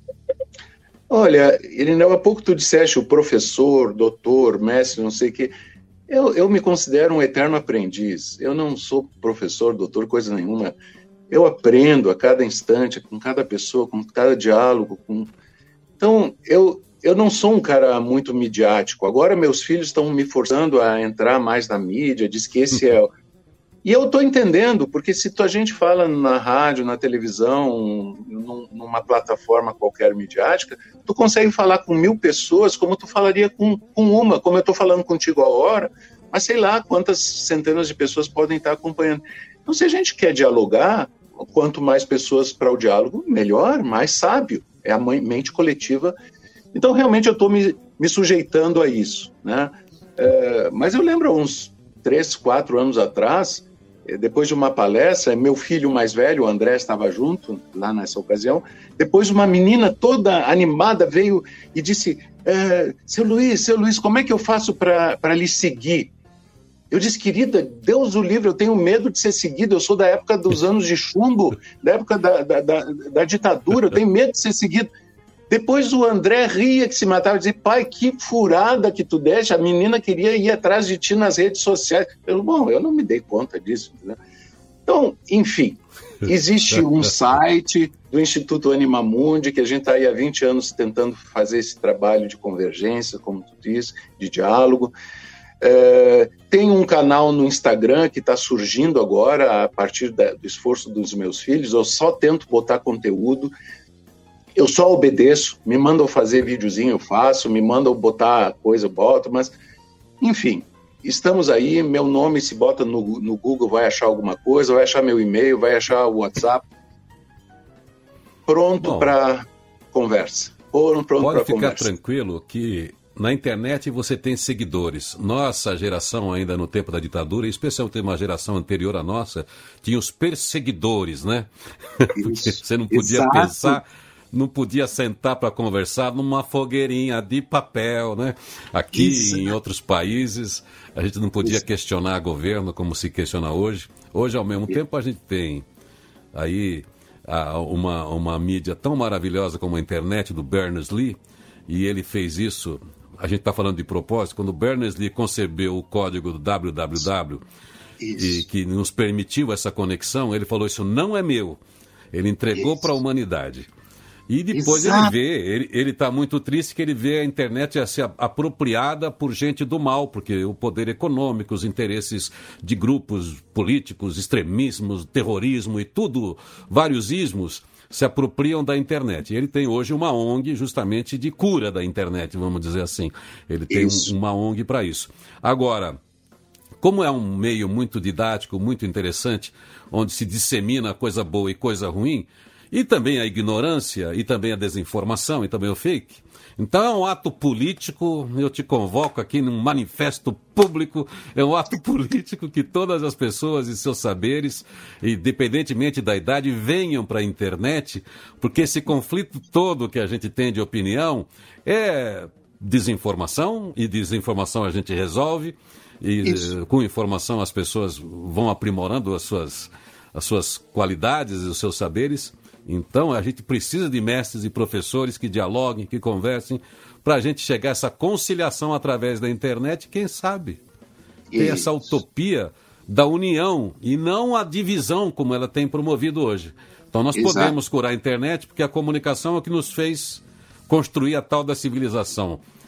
Olha, Irineu, há pouco tu disseste o professor, doutor, mestre, não sei o quê. Eu, eu me considero um eterno aprendiz. Eu não sou professor, doutor, coisa nenhuma. Eu aprendo a cada instante, com cada pessoa, com cada diálogo. Com... Então, eu, eu não sou um cara muito midiático. Agora meus filhos estão me forçando a entrar mais na mídia, diz que esse é... E eu estou entendendo, porque se a gente fala na rádio, na televisão, num, numa plataforma qualquer midiática, tu consegue falar com mil pessoas como tu falaria com, com uma, como eu estou falando contigo agora, mas sei lá quantas centenas de pessoas podem estar acompanhando. Então, se a gente quer dialogar, quanto mais pessoas para o diálogo, melhor, mais sábio. É a mente coletiva. Então, realmente, eu estou me, me sujeitando a isso, né? É, mas eu lembro, uns três, quatro anos atrás, depois de uma palestra, meu filho mais velho, o André, estava junto lá nessa ocasião, depois uma menina toda animada veio e disse, é, seu Luiz, seu Luiz, como é que eu faço para lhe seguir? Eu disse, querida, Deus o livre, eu tenho medo de ser seguido, eu sou da época dos anos de chumbo, da época da, da, da, da ditadura, eu tenho medo de ser seguido. Depois o André ria que se matava e dizia, pai, que furada que tu deixa, a menina queria ir atrás de ti nas redes sociais. Eu, bom, eu não me dei conta disso. Né? Então, enfim, existe um site do Instituto Anima Mundi, que a gente está aí há vinte anos tentando fazer esse trabalho de convergência, como tu disse, de diálogo. É, tem um canal no Instagram que está surgindo agora, a partir da, do esforço dos meus filhos, eu só tento botar conteúdo. Eu só obedeço, me mandam fazer videozinho, eu faço, me mandam botar coisa, eu boto, mas, enfim, estamos aí, meu nome se bota no, no Google, vai achar alguma coisa, vai achar meu e-mail, vai achar o WhatsApp, pronto para conversa. Pronto para conversa. Pode ficar tranquilo que na internet você tem seguidores. Nossa geração, ainda no tempo da ditadura, especialmente uma geração anterior à nossa, tinha os perseguidores, né? Porque você não podia Exato. pensar... não podia sentar para conversar numa fogueirinha de papel, né? Aqui, Isso. em outros países, a gente não podia Isso. questionar governo como se questiona hoje. Hoje, ao mesmo Isso. tempo, a gente tem aí a, uma, uma mídia tão maravilhosa como a internet do Berners-Lee, e ele fez isso, a gente está falando de propósito, quando o Berners-Lee concebeu o código do W W W, e que nos permitiu essa conexão, ele falou, isso não é meu. Ele entregou para a humanidade. E depois Exato. ele vê, ele está muito triste que ele vê a internet a ser apropriada por gente do mal, porque o poder econômico, os interesses de grupos políticos, extremismos, terrorismo e tudo, vários ismos, se apropriam da internet. E ele tem hoje uma O N G justamente de cura da internet, vamos dizer assim. Ele tem um, uma O N G para isso. Agora, como é um meio muito didático, muito interessante, onde se dissemina coisa boa e coisa ruim, e também a ignorância, e também a desinformação, e também o fake. Então é um ato político, eu te convoco aqui num manifesto público, é um ato político que todas as pessoas e seus saberes, independentemente da idade, venham para a internet, porque esse conflito todo que a gente tem de opinião é desinformação, e desinformação a gente resolve, e Isso. com informação as pessoas vão aprimorando as suas, as suas qualidades e os seus saberes. Então, a gente precisa de mestres e professores que dialoguem, que conversem, para a gente chegar a essa conciliação através da internet, quem sabe? Ter essa utopia da união e não a divisão como ela tem promovido hoje. Então, nós Exato. podemos curar a internet porque a comunicação é o que nos fez construir a tal da civilização.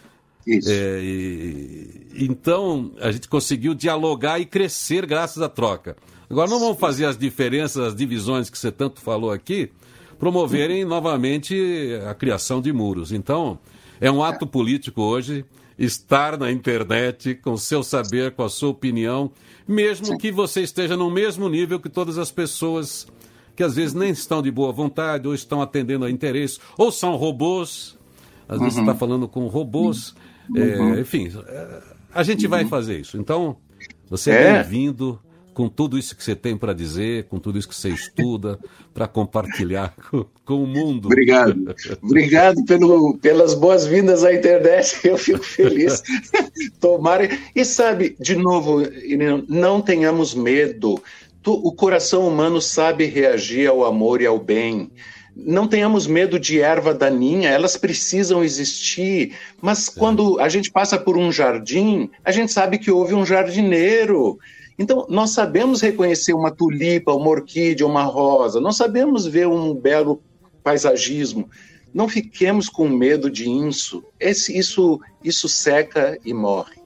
Isso. É, e, então, a gente conseguiu dialogar e crescer graças à troca. Agora, não vamos fazer as diferenças, as divisões que você tanto falou aqui, promoverem novamente a criação de muros. Então, é um ato político hoje estar na internet com o seu saber, com a sua opinião, mesmo Sim. que você esteja no mesmo nível que todas as pessoas que às vezes nem estão de boa vontade, ou estão atendendo a interesse, ou são robôs. Às vezes uhum. você está falando com robôs. Uhum. É, enfim, a gente uhum. vai fazer isso. Então, você é, é bem-vindo com tudo isso que você tem para dizer, com tudo isso que você estuda, para compartilhar com, com o mundo. Obrigado. Obrigado pelo, pelas boas-vindas à internet. Eu fico feliz. Tomara. E sabe, de novo, não tenhamos medo. O coração humano sabe reagir ao amor e ao bem. Não tenhamos medo de erva daninha, elas precisam existir. Mas é. quando a gente passa por um jardim, a gente sabe que houve um jardineiro. Então, nós sabemos reconhecer uma tulipa, uma orquídea, uma rosa. Nós sabemos ver um belo paisagismo. Não fiquemos com medo de isso. Esse, isso, isso seca e morre.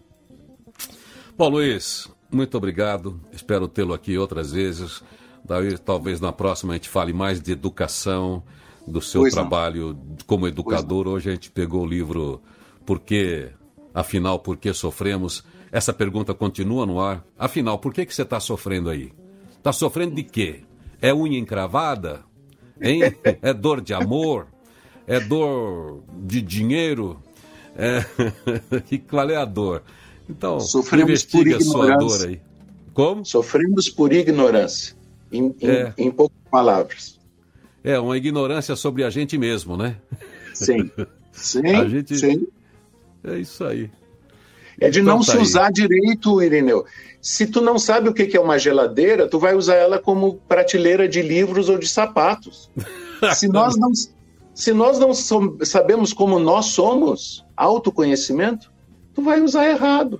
Bom, Luiz, muito obrigado. Espero tê-lo aqui outras vezes. Daí, talvez na próxima a gente fale mais de educação, do seu pois trabalho não. como educador. Hoje a gente pegou o livro Por que, afinal, por que sofremos? Essa pergunta continua no ar. Afinal, por que, que você está sofrendo aí? Está sofrendo de quê? É unha encravada? Hein? É dor de amor? É dor de dinheiro? É... Qual é a dor? Então, sofremos por ignorância. A sua dor aí. Como? Sofremos por ignorância, em, é. em, em poucas palavras. É, uma ignorância sobre a gente mesmo, né? Sim, sim, a gente... sim. É isso aí. É de então, não tá se aí. usar direito, Irineu. Se tu não sabe o que é uma geladeira, tu vai usar ela como prateleira de livros ou de sapatos. Se nós não, se nós não so, sabemos como nós somos, autoconhecimento, tu vai usar errado.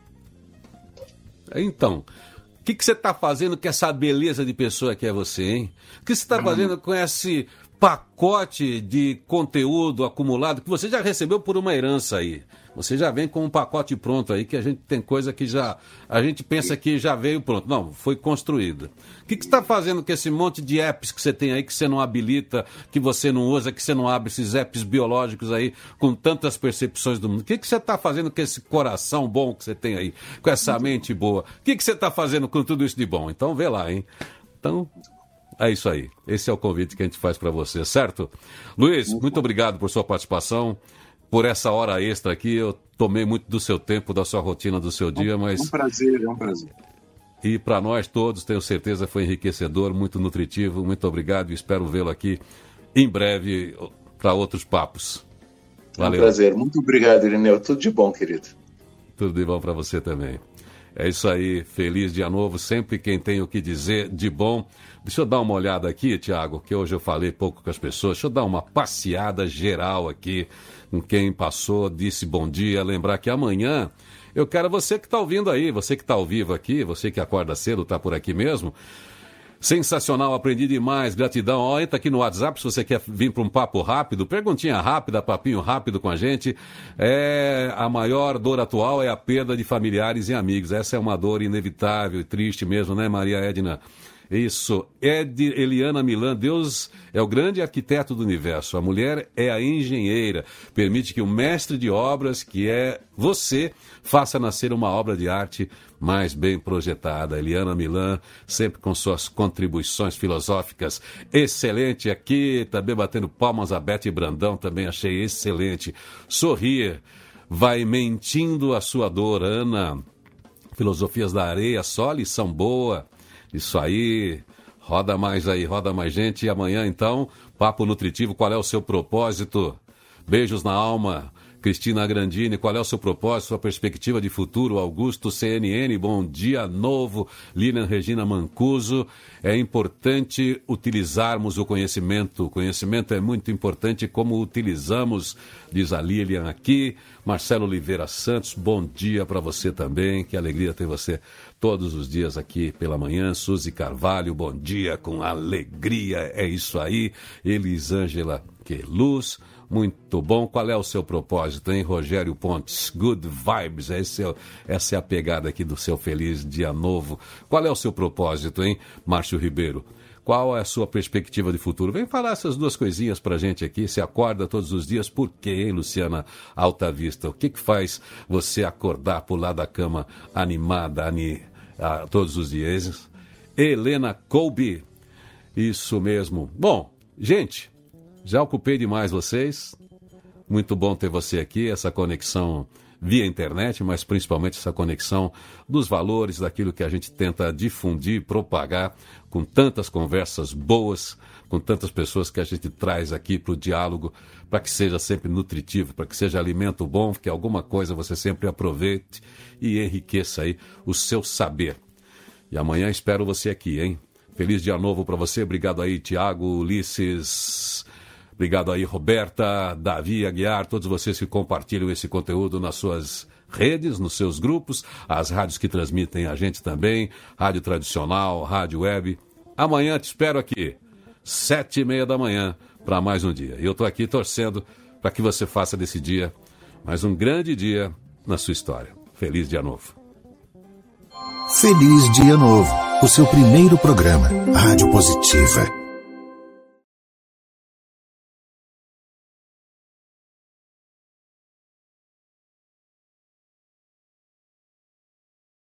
Então, o que, que você está fazendo com essa beleza de pessoa que é você, hein? O que você está fazendo com esse pacote de conteúdo acumulado que você já recebeu por uma herança aí? Você já vem com um pacote pronto aí, que a gente tem coisa que já... A gente pensa que já veio pronto. Não, foi construído. O que, que você está fazendo com esse monte de apps que você tem aí, que você não habilita, que você não usa, que você não abre esses apps biológicos aí, com tantas percepções do mundo? O que, que você está fazendo com esse coração bom que você tem aí, com essa mente boa? O que, que você está fazendo com tudo isso de bom? Então, vê lá, hein? Então... É isso aí. Esse é o convite que a gente faz para você, certo? Luiz, muito obrigado por sua participação, por essa hora extra aqui. Eu tomei muito do seu tempo, da sua rotina, do seu dia, mas... É um prazer, é um prazer. E para nós todos, tenho certeza, foi enriquecedor, muito nutritivo. Muito obrigado e espero vê-lo aqui em breve para outros papos. Valeu. É um prazer. Muito obrigado, Irineu. Tudo de bom, querido. Tudo de bom para você também. É isso aí, feliz dia novo, sempre quem tem o que dizer de bom. Deixa eu dar uma olhada aqui, Tiago, que hoje eu falei pouco com as pessoas. Deixa eu dar uma passeada geral aqui com quem passou, disse bom dia. Lembrar que amanhã eu quero você que está ouvindo aí, você que está ao vivo aqui, você que acorda cedo, está por aqui mesmo. Sensacional, aprendi demais, gratidão. Ó, entra aqui no WhatsApp se você quer vir para um papo rápido, perguntinha rápida, papinho rápido com a gente. É, a maior dor atual é a perda de familiares e amigos. Essa é uma dor inevitável e triste mesmo, né, Maria Edna? Isso, é de Eliana Milan. Deus é o grande arquiteto do universo. A mulher é a engenheira. Permite que o mestre de obras, que é você, faça nascer uma obra de arte mais bem projetada. Eliana Milan, sempre com suas contribuições filosóficas. Excelente aqui, também batendo palmas a Beth Brandão, também achei excelente. Sorrir, vai mentindo a sua dor, Ana. Filosofias da Areia, só lição boa. Isso aí, roda mais aí, roda mais gente. E amanhã, então, Papo Nutritivo, qual é o seu propósito? Beijos na alma. Cristina Grandini, qual é o seu propósito, sua perspectiva de futuro? Augusto C N N, bom dia novo. Lilian Regina Mancuso, é importante utilizarmos o conhecimento. O conhecimento é muito importante, como utilizamos, diz a Lilian aqui. Marcelo Oliveira Santos, bom dia para você também, que alegria ter você todos os dias aqui pela manhã. Suzy Carvalho, bom dia com alegria, é isso aí. Elisângela Queluz, Muito bom. Qual é o seu propósito, hein, Rogério Pontes? Good vibes, esse é, essa é a pegada aqui do seu Feliz Dia Novo. Qual é o seu propósito, hein, Márcio Ribeiro? Qual é a sua perspectiva de futuro? Vem falar essas duas coisinhas pra gente aqui. Você acorda todos os dias, por quê, hein, Luciana Alta Vista? O que que faz você acordar, pular da cama animada ani, a, todos os dias? Helena Colby. Isso mesmo. Bom, gente, já ocupei demais vocês. Muito bom ter você aqui, essa conexão via internet, mas principalmente essa conexão dos valores, daquilo que a gente tenta difundir, propagar, com tantas conversas boas, com tantas pessoas que a gente traz aqui para o diálogo, para que seja sempre nutritivo, para que seja alimento bom, que alguma coisa você sempre aproveite e enriqueça aí o seu saber. E amanhã espero você aqui, hein? Feliz Dia Novo para você. Obrigado aí, Tiago, Ulisses. Obrigado aí, Roberta, Davi, Aguiar, todos vocês que compartilham esse conteúdo nas suas redes, nos seus grupos, as rádios que transmitem a gente também, rádio tradicional, rádio web. Amanhã te espero aqui, sete e meia da manhã, para mais um dia. E eu estou aqui torcendo para que você faça desse dia mais um grande dia na sua história. Feliz Dia Novo. Feliz Dia Novo, o seu primeiro programa, Rádio Positiva.